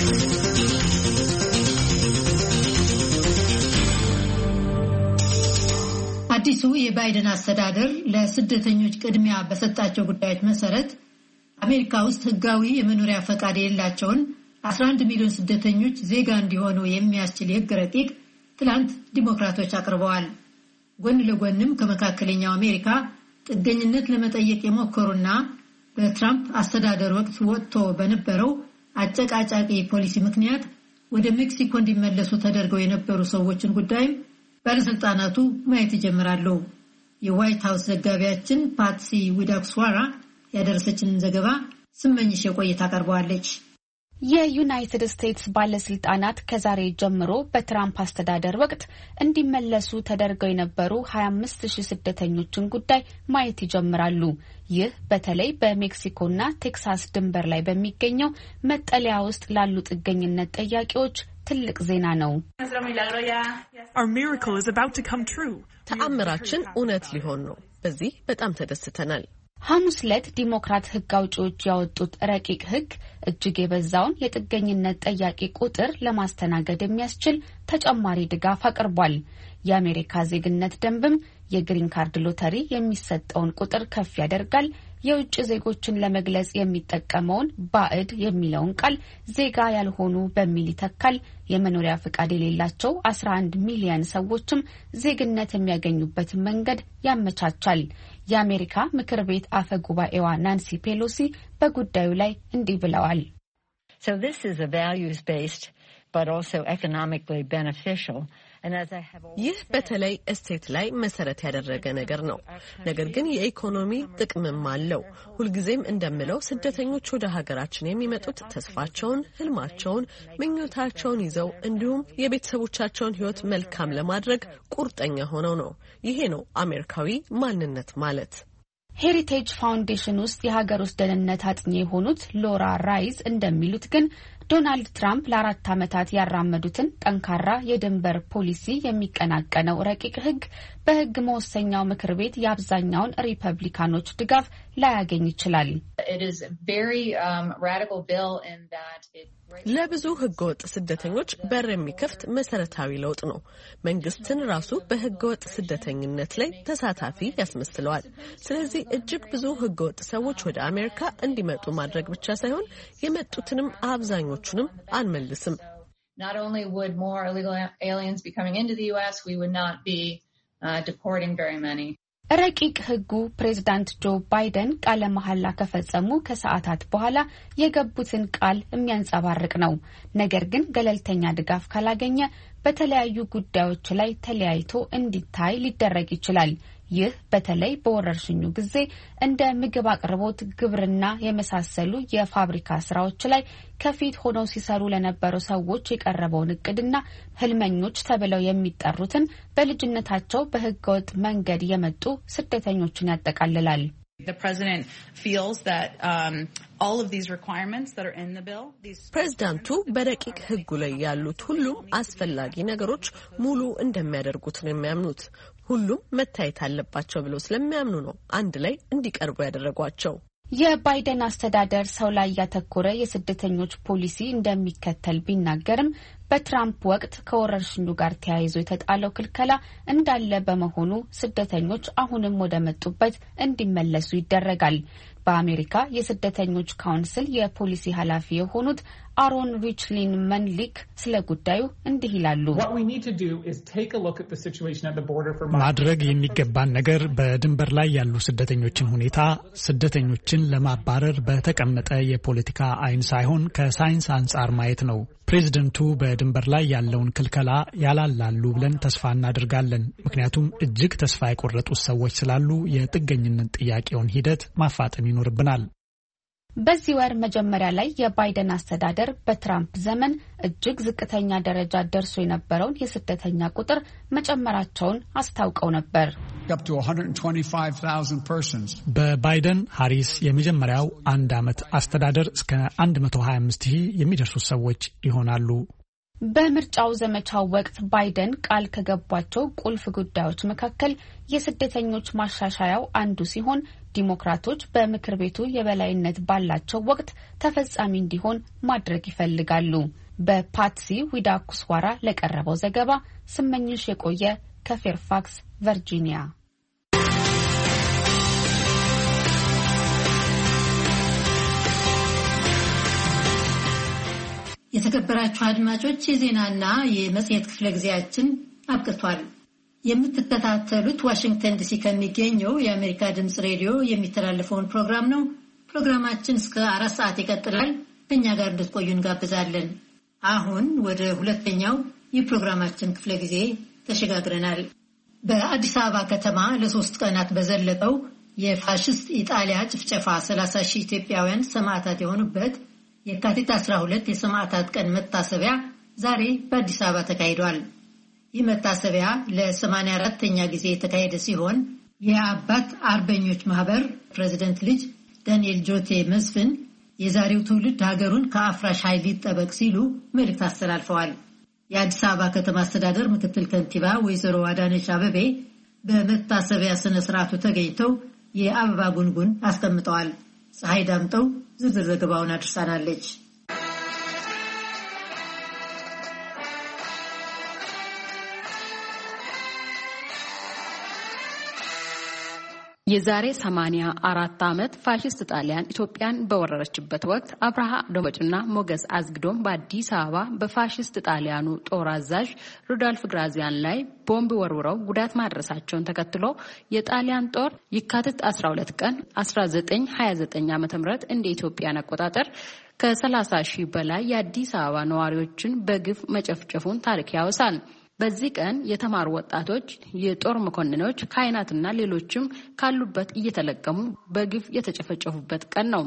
አዲሱ የባይደን አስተዳደር ለስደተኞች ቅድሚያ በሰጣቸው ጉዳዮች መሰረት አሜሪካ ውስጥ ህጋዊ የመኖሪያ ፈቃድ የሌላቸውን 11 ሚሊዮን ስደተኞች ዜጋ እንዲሆኑ የሚያስችል የህግ ረቂቅ ትላንት ዲሞክራቶች አቅርበዋል። ጎን ለጎንም ከመካከለኛው አሜሪካ ጥገኝነት ለመጠየቅ የሞከሩና በትራምፕ አስተዳደር ወቅት ወጥቶ በነበረው አጨቃጫቂ ፖሊሲ ምክንያት ወደ ሜክሲኮ እንዲመለሱ ተደርገው የነበሩ ሰዎችን ጉዳይም ባለስልጣናቱ ማየት ይጀምራሉ። የዋይት ሃውስ ዘጋቢያችን ፓትሲ ዊዳክስዋራ ያደረሰችንን ዘገባ ስመኝሽ የቆይታ አቀርበዋለች። የዩናይትድ ስቴትስ ባለስልጣናት ከዛሬ ጀምሮ በትራምፕ አስተዳደር ወቅት እንዲመለሱ ተደርገው የነበሩ 25,000 ስደተኞችን ጉዳይ ማየት ይጀምራሉ። ይህ በተለይ በሜክሲኮና ቴክሳስ ድንበር ላይ በሚገኘው መጠለያ ውስጥ ላሉ ጥገኝነት ጠያቂዎች ትልቅ ዜና ነው። ተአምራችን እውነት ሊሆን ነው። በዚህ በጣም ተደስተናል። ሐሙስ ዕለት ዲሞክራት ሕግ አውጪዎች ያወጡት ረቂቅ ሕግ እጅግ የበዛውን የጥገኝነት ጠያቂ ቁጥር ለማስተናገድ የሚያስችል ተጨማሪ ድጋፍ አቅርቧል። የአሜሪካ ዜግነት ደንብም የግሪን ካርድ ሎተሪ የሚሰጠውን ቁጥር ከፍ ያደርጋል። የውጭ ዜጎችን ለመግለጽ የሚጠቀመውን ባዕድ የሚለውን ቃል ዜጋ ያልሆኑ በሚል ይተካል። የመኖሪያ ፈቃድ የሌላቸው 11 ሚሊዮን ሰዎችም ዜግነት የሚያገኙበትን መንገድ ያመቻቻል። የአሜሪካ ምክር ቤት አፈ ጉባኤዋ ናንሲ ፔሎሲ በጉዳዩ ላይ እንዲህ ብለዋል። So this is a values-based but also economically beneficial. ይህ በተለይ እሴት ላይ መሰረት ያደረገ ነገር ነው። ነገር ግን የኢኮኖሚ ጥቅምም አለው። ሁልጊዜም እንደምለው ስደተኞች ወደ ሀገራችን የሚመጡት ተስፋቸውን፣ ህልማቸውን፣ ምኞታቸውን ይዘው እንዲሁም የቤተሰቦቻቸውን ሕይወት መልካም ለማድረግ ቁርጠኛ ሆነው ነው። ይሄ ነው አሜሪካዊ ማንነት ማለት። ሄሪቴጅ ፋውንዴሽን ውስጥ የሀገር ውስጥ ደህንነት አጥኚ የሆኑት ሎራ ራይዝ እንደሚሉት ግን ዶናልድ ትራምፕ ለ4 ዓመታት ያራመዱትን ጠንካራ የድንበር ፖሊሲ የሚቀናቀነው ረቂቅ ሕግ በሕግ መወሰኛው ምክር ቤት የአብዛኛውን ሪፐብሊካኖች ድጋፍ ላያገኝ ይችላል። ለብዙ ህገወጥ ስደተኞች በር የሚከፍት መሰረታዊ ለውጥ ነው። መንግስትን ራሱ በህገወጥ ስደተኝነት ላይ ተሳታፊ ያስመስለዋል። ስለዚህ እጅግ ብዙ ህገወጥ ሰዎች ወደ አሜሪካ እንዲመጡ ማድረግ ብቻ ሳይሆን የመጡትንም አብዛኞቹንም አንመልስም። Not only would more illegal aliens be coming into the US, we would not be deporting very many. ረቂቅ ሕጉ ፕሬዝዳንት ጆ ባይደን ቃለ መሐላ ከፈጸሙ ከሰዓታት በኋላ የገቡትን ቃል የሚያንጸባርቅ ነው። ነገር ግን ገለልተኛ ድጋፍ ካላገኘ በተለያዩ ጉዳዮች ላይ ተለያይቶ እንዲታይ ሊደረግ ይችላል። ይህ በተለይ በወረርሽኙ ጊዜ እንደ ምግብ አቅርቦት፣ ግብርና የመሳሰሉ የፋብሪካ ስራዎች ላይ ከፊት ሆነው ሲሰሩ ለነበሩ ሰዎች የቀረበውን እቅድና ህልመኞች ተብለው የሚጠሩትን በልጅነታቸው በህገወጥ መንገድ የመጡ ስደተኞችን ያጠቃልላል። The president feels that all of these requirements that are in the bill. ፕሬዝዳንቱ በረቂቅ ሕጉ ላይ ያሉት ሁሉም አስፈላጊ ነገሮች ሙሉ እንደሚያደርጉት ነው የሚያምኑት። ሁሉም መታየት አለባቸው ብለው ስለሚያምኑ ነው አንድ ላይ እንዲቀርቡ ያደረጓቸው። የባይደን አስተዳደር ሰው ላይ ያተኮረ የስደተኞች ፖሊሲ እንደሚከተል ቢናገርም በትራምፕ ወቅት ከወረርሽኙ ጋር ተያይዞ የተጣለው ክልከላ እንዳለ በመሆኑ ስደተኞች አሁንም ወደ መጡበት እንዲመለሱ ይደረጋል። በአሜሪካ የስደተኞች ካውንስል የፖሊሲ ኃላፊ የሆኑት አሮን ሪችሊን መንሊክ ስለ ጉዳዩ እንዲህ ይላሉ። ማድረግ የሚገባን ነገር በድንበር ላይ ያሉ ስደተኞችን ሁኔታ ስደተኞችን ለማባረር በተቀመጠ የፖለቲካ አይን ሳይሆን ከሳይንስ አንጻር ማየት ነው። ፕሬዝደንቱ በድንበር ላይ ያለውን ክልከላ ያላላሉ ብለን ተስፋ እናደርጋለን። ምክንያቱም እጅግ ተስፋ የቆረጡት ሰዎች ስላሉ የጥገኝነት ጥያቄውን ሂደት ማፋጠን ይኖርብናል። በዚህ ወር መጀመሪያ ላይ የባይደን አስተዳደር በትራምፕ ዘመን እጅግ ዝቅተኛ ደረጃ ደርሶ የነበረውን የስደተኛ ቁጥር መጨመራቸውን አስታውቀው ነበር። በባይደን ሃሪስ የመጀመሪያው አንድ ዓመት አስተዳደር እስከ 125,000 የሚደርሱ ሰዎች ይሆናሉ። በምርጫው ዘመቻው ወቅት ባይደን ቃል ከገቧቸው ቁልፍ ጉዳዮች መካከል የስደተኞች ማሻሻያው አንዱ ሲሆን ዲሞክራቶች በምክር ቤቱ የበላይነት ባላቸው ወቅት ተፈጻሚ እንዲሆን ማድረግ ይፈልጋሉ። በፓትሲ ዊዳኩስዋራ ለቀረበው ዘገባ ስመኝሽ የቆየ ከፌርፋክስ ቨርጂኒያ። የተከበራችሁ አድማጮች የዜናና የመጽሔት ክፍለ ጊዜያችን አብቅቷል። የምትከታተሉት ዋሽንግተን ዲሲ ከሚገኘው የአሜሪካ ድምጽ ሬዲዮ የሚተላለፈውን ፕሮግራም ነው። ፕሮግራማችን እስከ 4 ሰዓት ይቀጥላል። በእኛ ጋር እንድትቆዩ እንጋብዛለን። አሁን ወደ ሁለተኛው የፕሮግራማችን ክፍለ ጊዜ ተሸጋግረናል። በአዲስ አበባ ከተማ ለ3 ቀናት በዘለቀው የፋሽስት ኢጣሊያ ጭፍጨፋ 30,000 ኢትዮጵያውያን ሰማዕታት የሆኑበት የካቲት 12 የሰማዕታት ቀን መታሰቢያ ዛሬ በአዲስ አበባ ተካሂዷል። ይህ መታሰቢያ ለ84ኛ ጊዜ የተካሄደ ሲሆን የአባት አርበኞች ማህበር ፕሬዝዳንት ልጅ ዳንኤል ጆቴ መስፍን የዛሬው ትውልድ ሀገሩን ከአፍራሽ ኃይል ይጠበቅ ሲሉ መልእክት አስተላልፈዋል። የአዲስ አበባ ከተማ አስተዳደር ምክትል ከንቲባ ወይዘሮ አዳነች አበቤ በመታሰቢያ ስነ ስርዓቱ ተገኝተው የአበባ ጉንጉን አስቀምጠዋል። ፀሐይ ዳምጠው ዝርዝር ዘገባውን አድርሳናለች። የዛሬ 84 ዓመት ፋሺስት ጣሊያን ኢትዮጵያን በወረረችበት ወቅት አብርሃ ደንበጭና ሞገስ አዝግዶም በአዲስ አበባ በፋሺስት ጣሊያኑ ጦር አዛዥ ሩዳልፍ ግራዚያን ላይ ቦምብ ወርውረው ጉዳት ማድረሳቸውን ተከትሎ የጣሊያን ጦር የካቲት 12 ቀን 1929 ዓ.ም እንደ ኢትዮጵያን አቆጣጠር ከ30 ሺህ በላይ የአዲስ አበባ ነዋሪዎችን በግፍ መጨፍጨፉን ታሪክ ያወሳል። በዚህ ቀን የተማሩ ወጣቶች፣ የጦር መኮንኖች፣ ካህናትና ሌሎችም ካሉበት እየተለቀሙ በግፍ የተጨፈጨፉበት ቀን ነው።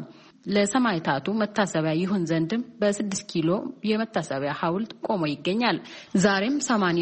ለሰማዕታቱ መታሰቢያ ይሁን ዘንድም በ6 ኪሎ የመታሰቢያ ሐውልት ቆሞ ይገኛል። ዛሬም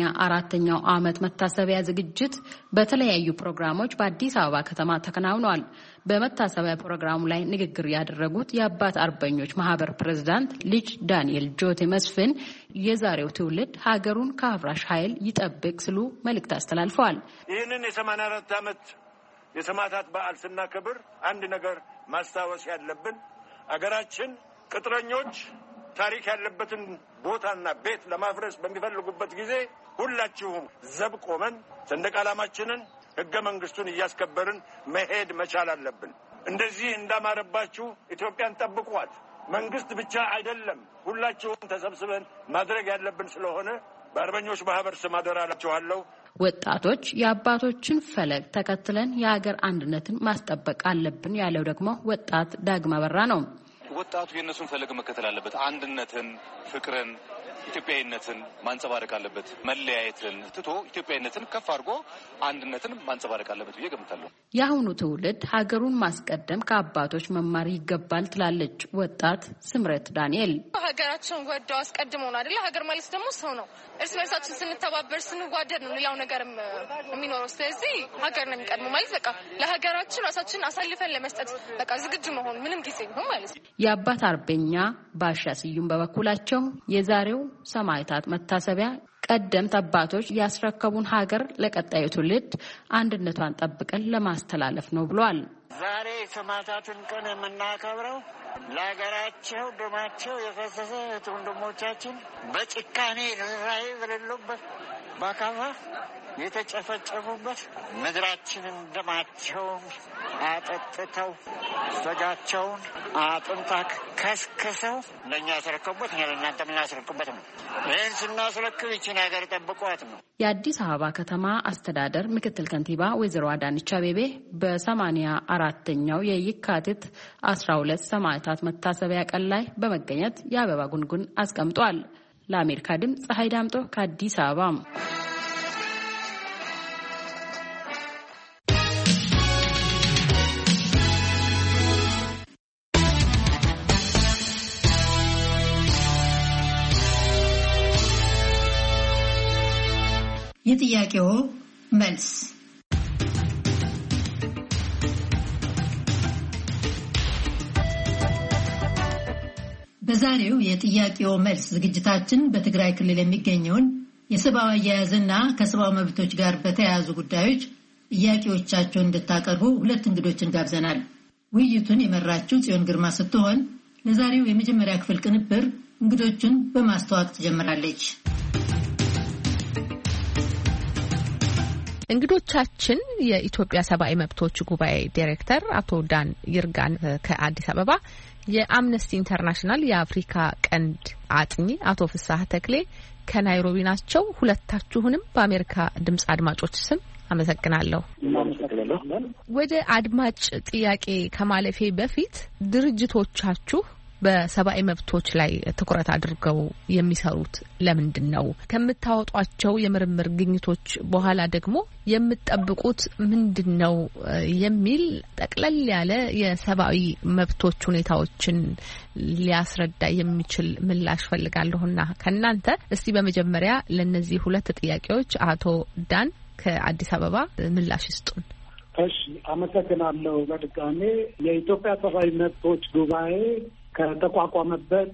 84ኛው ዓመት መታሰቢያ ዝግጅት በተለያዩ ፕሮግራሞች በአዲስ አበባ ከተማ ተከናውኗል። በመታሰቢያ ፕሮግራሙ ላይ ንግግር ያደረጉት የአባት አርበኞች ማህበር ፕሬዝዳንት ልጅ ዳንኤል ጆቴ መስፍን የዛሬው ትውልድ ሀገሩን ከአፍራሽ ኃይል ይጠብቅ ሲሉ መልእክት አስተላልፈዋል። ይህንን የ84 ዓመት የሰማዕታት በዓል ስናከብር አንድ ነገር ማስታወስ ያለብን አገራችን ቅጥረኞች ታሪክ ያለበትን ቦታና ቤት ለማፍረስ በሚፈልጉበት ጊዜ ሁላችሁም ዘብ ቆመን ሰንደቅ ዓላማችንን ሕገ መንግስቱን እያስከበርን መሄድ መቻል አለብን። እንደዚህ እንዳማረባችሁ ኢትዮጵያን ጠብቋት። መንግስት ብቻ አይደለም፣ ሁላችሁም ተሰብስበን ማድረግ ያለብን ስለሆነ በአርበኞች ማህበር ስም አደራላችኋለሁ። ወጣቶች የአባቶችን ፈለግ ተከትለን የሀገር አንድነትን ማስጠበቅ አለብን ያለው ደግሞ ወጣት ዳግማ በራ ነው። ወጣቱ የእነሱን ፈለግ መከተል አለበት። አንድነትን፣ ፍቅርን፣ ኢትዮጵያዊነትን ማንጸባረቅ አለበት። መለያየትን ትቶ ኢትዮጵያዊነትን ከፍ አድርጎ አንድነትን ማንጸባረቅ አለበት ብዬ ገምታለሁ። የአሁኑ ትውልድ ሀገሩን ማስቀደም ከአባቶች መማር ይገባል ትላለች ወጣት ስምረት ዳንኤል። ሀገራችን ወደው አስቀድመው ነው አይደል? ሀገር ማለት ደግሞ ሰው ነው። እርስ በርሳችን ስንተባበር ስንዋደድ ነው ሌላው ነገርም የሚኖረው። ስለዚህ ሀገር ነው የሚቀድመው ማለት በቃ ለሀገራችን ራሳችን አሳልፈን ለመስጠት በቃ ዝግጁ መሆን ምንም ጊዜ ነው ማለት ነው። የአባት አርበኛ ባሻ ስዩም በበኩላቸው የዛሬው ሰማዕታት መታሰቢያ ቀደምት አባቶች ያስረከቡን ሀገር ለቀጣዩ ትውልድ አንድነቷን ጠብቀን ለማስተላለፍ ነው ብሏል። ዛሬ ሰማዕታትን ቀን የምናከብረው ለሀገራቸው ደማቸው የፈሰሰ ወንድሞቻችን በጭካኔ ርኅራኄ በሌለበት በአካፋ የተጨፈጨፉበት ምድራችንን ደማቸውን አጠጥተው ስጋቸውን አጥንታ ከስክሰው ለእኛ ያስረከቡበት እኛ ለእናንተ የምናስረክበት ነው። ይህን ስናስረክብ ይችን ሀገር ጠብቋት ነው። የአዲስ አበባ ከተማ አስተዳደር ምክትል ከንቲባ ወይዘሮ አዳነች አቤቤ በ84ኛው የየካቲት 12 ሰማዕታት መታሰቢያ ቀን ላይ በመገኘት የአበባ ጉንጉን አስቀምጧል። ለአሜሪካ ድምፅ ፀሐይ ዳምጦ ከአዲስ አበባ። የጥያቄው መልስ በዛሬው የጥያቄው መልስ ዝግጅታችን በትግራይ ክልል የሚገኘውን የሰብአዊ አያያዝና ከሰብአዊ መብቶች ጋር በተያያዙ ጉዳዮች ጥያቄዎቻቸውን እንድታቀርቡ ሁለት እንግዶችን ጋብዘናል። ውይይቱን የመራችው ጽዮን ግርማ ስትሆን ለዛሬው የመጀመሪያ ክፍል ቅንብር እንግዶቹን በማስተዋወቅ ትጀምራለች። እንግዶቻችን የኢትዮጵያ ሰብአዊ መብቶች ጉባኤ ዳይሬክተር አቶ ዳን ይርጋን ከአዲስ አበባ፣ የአምነስቲ ኢንተርናሽናል የአፍሪካ ቀንድ አጥኚ አቶ ፍሳህ ተክሌ ከናይሮቢ ናቸው። ሁለታችሁንም በአሜሪካ ድምጽ አድማጮች ስም አመሰግናለሁ። ወደ አድማጭ ጥያቄ ከማለፌ በፊት ድርጅቶቻችሁ በሰብአዊ መብቶች ላይ ትኩረት አድርገው የሚሰሩት ለምንድን ነው? ከምታወጧቸው የምርምር ግኝቶች በኋላ ደግሞ የምትጠብቁት ምንድን ነው የሚል ጠቅለል ያለ የሰብአዊ መብቶች ሁኔታዎችን ሊያስረዳ የሚችል ምላሽ ፈልጋለሁና ከእናንተ እስቲ በመጀመሪያ ለነዚህ ሁለት ጥያቄዎች አቶ ዳን ከአዲስ አበባ ምላሽ ይስጡን። እሺ፣ አመሰግናለሁ። በድጋሜ የኢትዮጵያ ሰብአዊ መብቶች ጉባኤ ከተቋቋመበት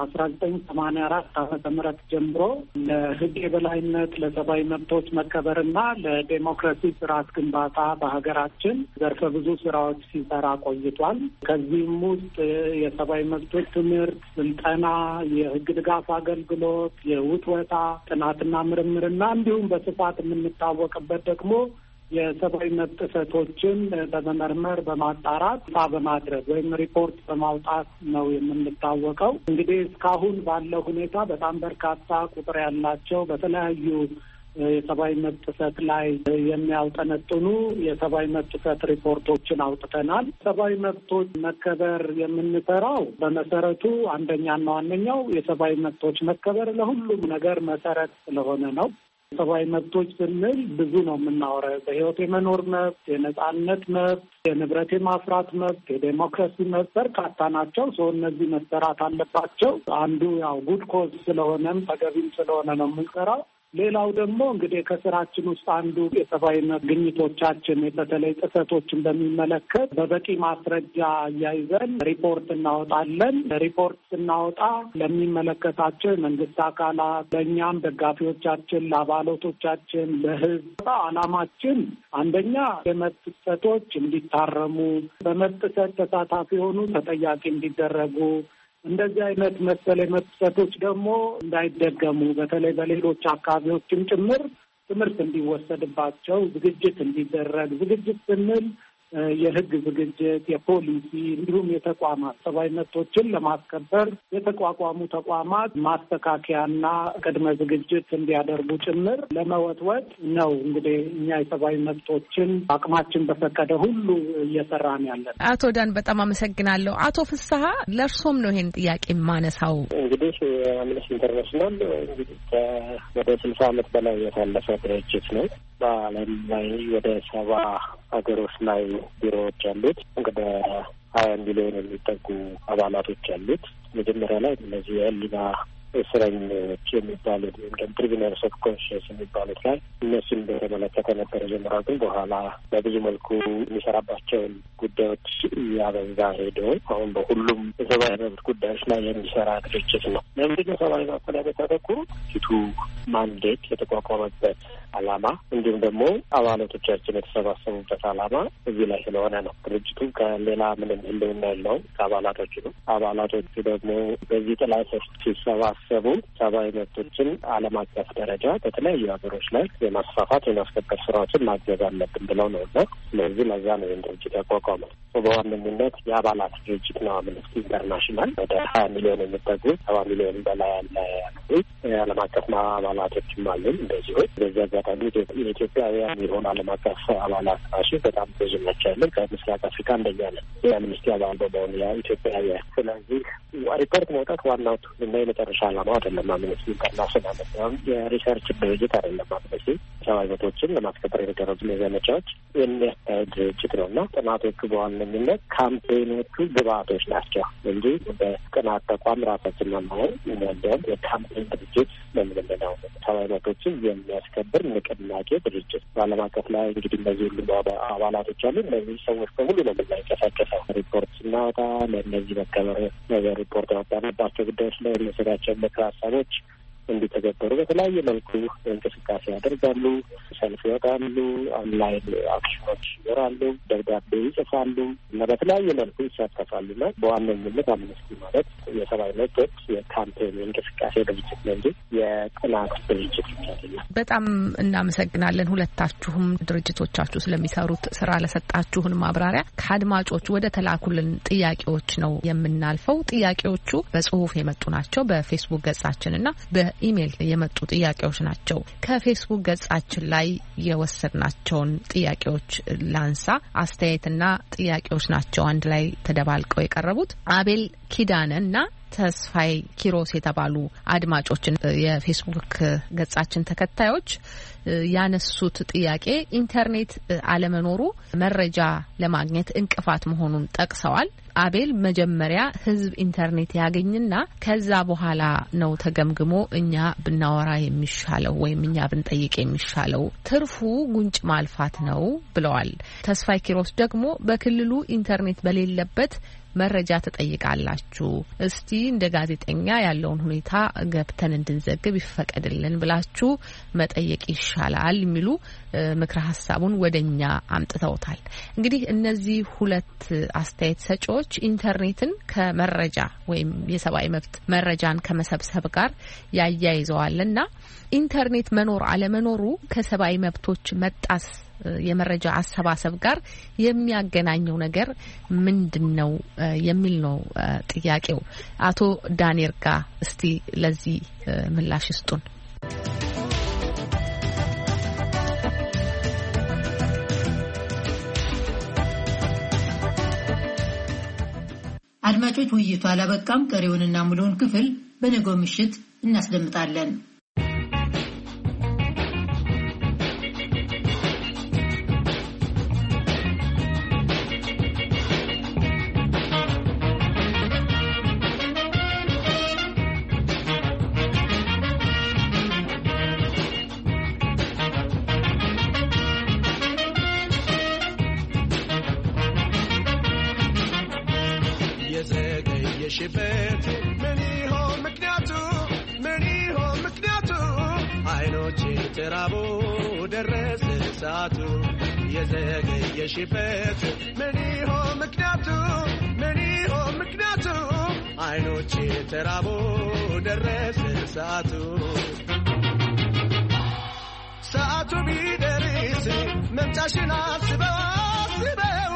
1984 ዓመተ ምህረት ጀምሮ ለሕግ የበላይነት ለሰብአዊ መብቶች መከበርና ለዴሞክራሲ ስርዓት ግንባታ በሀገራችን ዘርፈ ብዙ ስራዎች ሲሰራ ቆይቷል። ከዚህም ውስጥ የሰብአዊ መብቶች ትምህርት፣ ስልጠና፣ የሕግ ድጋፍ አገልግሎት፣ የውትወታ ጥናትና ምርምርና እንዲሁም በስፋት የምንታወቅበት ደግሞ የሰብአዊ መብት ጥሰቶችን በመመርመር በማጣራት ይፋ በማድረግ ወይም ሪፖርት በማውጣት ነው የምንታወቀው። እንግዲህ እስካሁን ባለው ሁኔታ በጣም በርካታ ቁጥር ያላቸው በተለያዩ የሰብአዊ መብት ጥሰት ላይ የሚያውጠነጥኑ የሰብአዊ መብት ጥሰት ሪፖርቶችን አውጥተናል። ሰብአዊ መብቶች መከበር የምንሰራው በመሰረቱ አንደኛና ዋነኛው የሰብአዊ መብቶች መከበር ለሁሉም ነገር መሰረት ስለሆነ ነው። ሰብአዊ መብቶች ስንል ብዙ ነው የምናወራው። በህይወት የመኖር መብት፣ የነጻነት መብት፣ የንብረት የማፍራት መብት፣ የዴሞክራሲ መብት በርካታ ናቸው። ሰው እነዚህ መሰራት አለባቸው። አንዱ ያው ጉድ ኮዝ ስለሆነም ተገቢም ስለሆነ ነው የምንሰራው። ሌላው ደግሞ እንግዲህ ከስራችን ውስጥ አንዱ የሰብአዊ መብት ግኝቶቻችን በተለይ ጥሰቶችን በሚመለከት በበቂ ማስረጃ አያይዘን ሪፖርት እናወጣለን። ሪፖርት ስናወጣ ለሚመለከታቸው የመንግስት አካላት፣ ለእኛም ደጋፊዎቻችን፣ ለአባላቶቻችን፣ ለህዝብ ዓላማችን አንደኛ የመብት ጥሰቶች እንዲታረሙ፣ በመብት ጥሰት ተሳታፊ የሆኑ ተጠያቂ እንዲደረጉ፣ እንደዚህ አይነት መሰል የመብት ጥሰቶች ደግሞ እንዳይደገሙ በተለይ በሌሎች አካባቢዎችም ጭምር ትምህርት እንዲወሰድባቸው ዝግጅት እንዲደረግ፣ ዝግጅት ስንል የህግ ዝግጅት፣ የፖሊሲ እንዲሁም የተቋማት ሰብአዊ መብቶችን ለማስከበር የተቋቋሙ ተቋማት ማስተካከያና ቅድመ ዝግጅት እንዲያደርጉ ጭምር ለመወትወት ነው። እንግዲህ እኛ የሰብአዊ መብቶችን አቅማችን በፈቀደ ሁሉ እየሰራን ያለን። አቶ ዳን በጣም አመሰግናለሁ። አቶ ፍስሀ ለእርሶም ነው ይሄን ጥያቄ የማነሳው። እንግዲህ አምነስቲ ኢንተርናሽናል እንግዲህ ወደ 60 ዓመት በላይ ያሳለፈ ድርጅት ነው። በዓለም ላይ ወደ 70 ሀገሮች ላይ ቢሮዎች አሉት። ወደ 20 ሚሊዮን የሚጠጉ አባላቶች አሉት። መጀመሪያ ላይ እነዚህ የህሊና እስረኞች የሚባሉት ወይም ፕሪዝነርስ ኦፍ ኮንሽንስ የሚባሉት ላይ እነሱን በተመለከተ ነበር የጀመረው። ግን በኋላ በብዙ መልኩ የሚሰራባቸውን ጉዳዮች እያበዛ ሄዶ አሁን በሁሉም የሰብአዊ መብት ጉዳዮች ላይ የሚሰራ ድርጅት ነው። ለምንድን ነው ሰብአዊ መብት ላይ በተተኩሩ ፊቱ ማንዴት የተቋቋመበት ዓላማ እንዲሁም ደግሞ አባላቶቻችን የተሰባሰቡበት ዓላማ እዚህ ላይ ስለሆነ ነው። ድርጅቱ ከሌላ ምንም ህልውና የለውም። ከአባላቶቹ ነው። አባላቶቹ ደግሞ በዚህ ጥላ ስር ሲሰባሰቡ ሰብአዊ መብቶችን ዓለም አቀፍ ደረጃ በተለያዩ ሀገሮች ላይ የማስፋፋት የማስከበር ስራዎችን ማገዝ አለብን ብለው ነው እና ስለዚህ ለዛ ነው ይህን ድርጅት ያቋቋመው። በዋነኝነት የአባላት ድርጅት ነው አምነስቲ ኢንተርናሽናል። ወደ 20 ሚሊዮን የሚጠጉ 70 ሚሊዮን በላይ ያሉ የዓለም አቀፍ አባላቶችም አሉን። እንደዚሁ በዚህ አጋጣሚ የኢትዮጵያውያን የሆኑ ዓለም አቀፍ አባላት ራሱ በጣም ብዙ ናቸው ያለን። ከምስራቅ አፍሪካ አንደኛ ነን የአምነስቲ አባል በመሆኑ ኢትዮጵያውያን። ስለዚህ ሪፖርት መውጣት ዋናው እና የመጨረሻ ዓላማው አይደለም። አምነስቲ ኢንተርናሽናል የሪሰርች ድርጅት አይደለም። አምነስቲ ሰብአዊ መብቶችን ለማስከበር የተደረጉ ዘመቻዎች የሚያካሄድ ድርጅት ነው እና ጥናቶቹ በዋነኝነት ካምፔኖቹ ግብአቶች ናቸው እንጂ በጥናት ተቋም ራሳችን ለማሆን እንዲያውም የካምፔን ድርጅት ለምንለው ሰብአዊ መብቶችን የሚያስከብር ንቅናቄ ድርጅት በዓለም አቀፍ ላይ እንግዲህ እነዚህ ሁሉ አባላቶች አሉ። እነዚህ ሰዎች በሙሉ ነው የምናንቀሳቀሰው። ሪፖርት ስናወጣ ለእነዚህ መከበር ነገር ሪፖርት ያወጣንባቸው ጉዳዮች ላይ የሚወሰዳቸው ምክር ሀሳቦች እንዲተገበሩ በተለያየ መልኩ እንቅስቃሴ ያደርጋሉ። ሰልፍ ይወጣሉ፣ ኦንላይን አክሽኖች ይኖራሉ፣ ደብዳቤ ይጽፋሉ እና በተለያየ መልኩ ይሳተፋሉ እና በዋነኝነት አምነስቲ ማለት የሰብአዊ መብቶች የካምፔን የእንቅስቃሴ ድርጅት ነው እንጂ የጥናት ድርጅት አይደለም። በጣም እናመሰግናለን ሁለታችሁም ድርጅቶቻችሁ ስለሚሰሩት ስራ ለሰጣችሁን ማብራሪያ። ከአድማጮች ወደ ተላኩልን ጥያቄዎች ነው የምናልፈው። ጥያቄዎቹ በጽሁፍ የመጡ ናቸው። በፌስቡክ ገጻችንና ኢሜል የመጡ ጥያቄዎች ናቸው። ከፌስቡክ ገጻችን ላይ የወሰድናቸውን ጥያቄዎች ላንሳ። አስተያየትና ጥያቄዎች ናቸው አንድ ላይ ተደባልቀው የቀረቡት። አቤል ኪዳነና ተስፋይ ኪሮስ የተባሉ አድማጮችን የፌስቡክ ገጻችን ተከታዮች ያነሱት ጥያቄ ኢንተርኔት አለመኖሩ መረጃ ለማግኘት እንቅፋት መሆኑን ጠቅሰዋል። አቤል መጀመሪያ ህዝብ ኢንተርኔት ያገኝና ከዛ በኋላ ነው ተገምግሞ እኛ ብናወራ የሚሻለው ወይም እኛ ብንጠይቅ የሚሻለው፣ ትርፉ ጉንጭ ማልፋት ነው ብለዋል። ተስፋይ ኪሮስ ደግሞ በክልሉ ኢንተርኔት በሌለበት መረጃ ተጠይቃላችሁ። እስቲ እንደ ጋዜጠኛ ያለውን ሁኔታ ገብተን እንድንዘግብ ይፈቀድልን ብላችሁ መጠየቅ ይሻላል የሚሉ ምክረ ሀሳቡን ወደኛ አምጥተውታል። እንግዲህ እነዚህ ሁለት አስተያየት ሰጪዎች ኢንተርኔትን ከመረጃ ወይም የሰብአዊ መብት መረጃን ከመሰብሰብ ጋር ያያይዘዋልና ኢንተርኔት መኖር አለመኖሩ ከሰብአዊ መብቶች መጣስ የመረጃ አሰባሰብ ጋር የሚያገናኘው ነገር ምንድነው የሚል ነው ጥያቄው። አቶ ዳንኤል ጋር እስቲ ለዚህ ምላሽ ይስጡን። አድማጮች ውይይቱ አላበቃም። ቀሪውንና ሙሉውን ክፍል በነገው ምሽት እናስደምጣለን። ሽበት ምን ይሆን ምክንያቱ አይኖቼ ተራቦ ደረሰ ሰዓቱ የዘገየሽበት ምን ይሆን ምክንያቱ አይኖቼ ተራቦ ደረሰ ሰዓቱ ቢደርስ መምጫሽን አስበው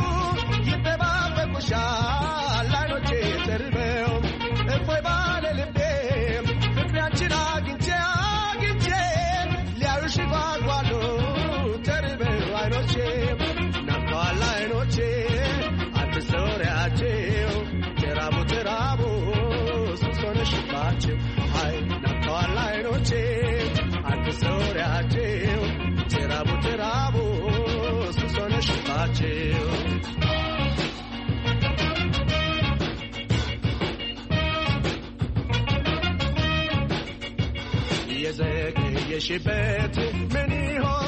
ይጠባበቁሻል አይኖቼ ተርበው እፎይ ባለ ልቤ ፍቅራችን አግኝቼ ሊያዩሽ ጓጓሉ ተርበው አይኖቼ ናፍቀዋል አይኖቼ አትሰውሪያቸው ተራቡ ሱስ ሆነሽባቸው አይ ናፍቀዋል አይኖቼ አትሰውሪያቸው ተራቡ ሱስ ሆነሽባቸው የዘገየሽበት ምን ይሆን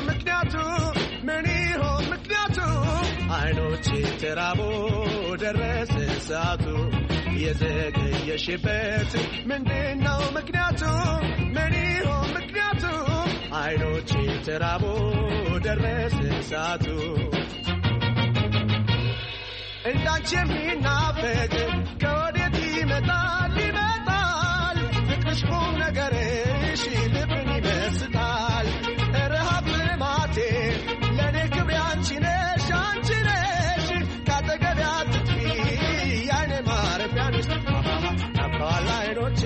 ምክንያቱ አይኖቼ ተራቦ ደረሰ ሰዓቱ የዘገየሽበት ምንድነው ምክንያቱ ምን ይሆን ምክንያቱ አይኖቼ ተራቦ ደረሰ ሰዓቱ እንዳንቺ የሚናፈቅ ከወዴት ይመጣል ፍቅርሽ ቁም ነገርሽ ልብን ይመስጣል ረሃብ ልማቴ ለእኔ ክብሬ አንቺ ነሽ ካጠገቤ አትጥፊ ያኔ ማረፊያ ነሽ ናፍቀዋል አይኖቼ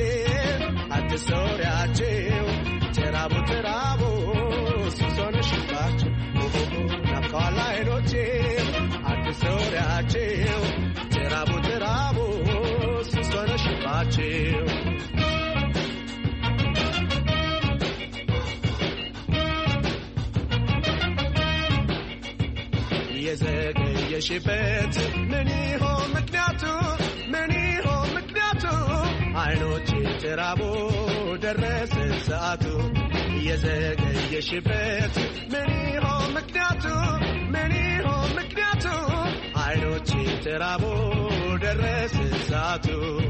አትሰውሪያቸው ተራቡ ሱስ ሆነሽባቸው ናፍቀዋል አይኖቼ አትሰውሪያቸው ተራቡ ሱስ ሆነሽባቸው የዘገየሽበት ምን ይሆን ምክንያቱ አይኖቼ ተራቦ ደረሰ ሰዓቱ የዘገየሽበት ምን ይሆን ምክንያቱ አይኖቼ ተራቦ ደረሰ ሰዓቱ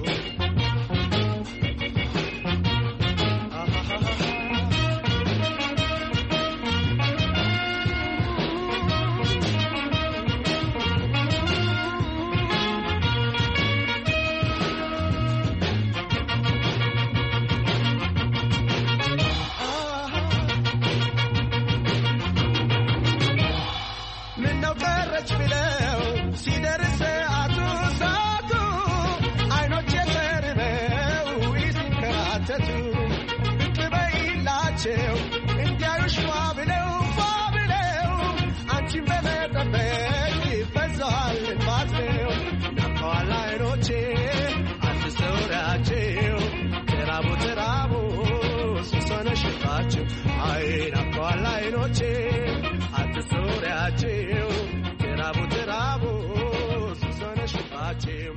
እንዲያዩሽ ብለው አንቺን በመጠበቅ ይፈዛል ባትለው ናፍቀዋል አይኖቼ አትሰውሪያቸው ተራቡ ሱስ ሆነሽባቸው አይ ናፍቀዋል አይኖቼ አትሰውሪያቸው ተራቡ ሱስ ሆነሽባቸው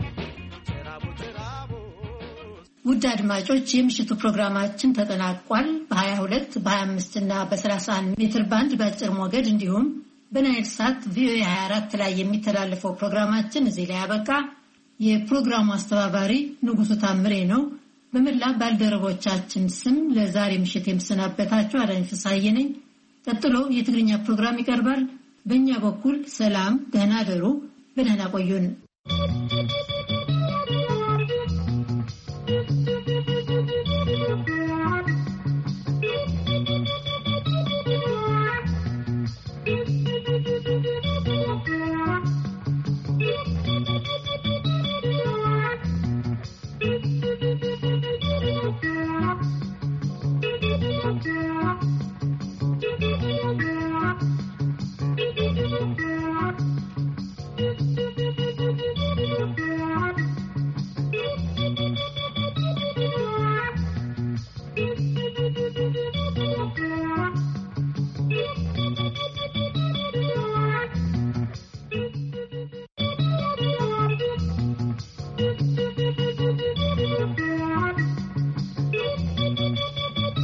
ውድ አድማጮች የምሽቱ ፕሮግራማችን ተጠናቋል። በ22 በ25 እና በ31 ሜትር ባንድ በአጭር ሞገድ እንዲሁም በናይል ሳት ቪኦኤ 24 ላይ የሚተላለፈው ፕሮግራማችን እዚህ ላይ ያበቃ። የፕሮግራሙ አስተባባሪ ንጉሱ ታምሬ ነው። በመላ ባልደረቦቻችን ስም ለዛሬ ምሽት የምሰናበታችሁ አዳኝ ፍሳዬ ነኝ። ቀጥሎ የትግርኛ ፕሮግራም ይቀርባል። በእኛ በኩል ሰላም፣ ደህና ደሩ፣ በደህና ቆዩን።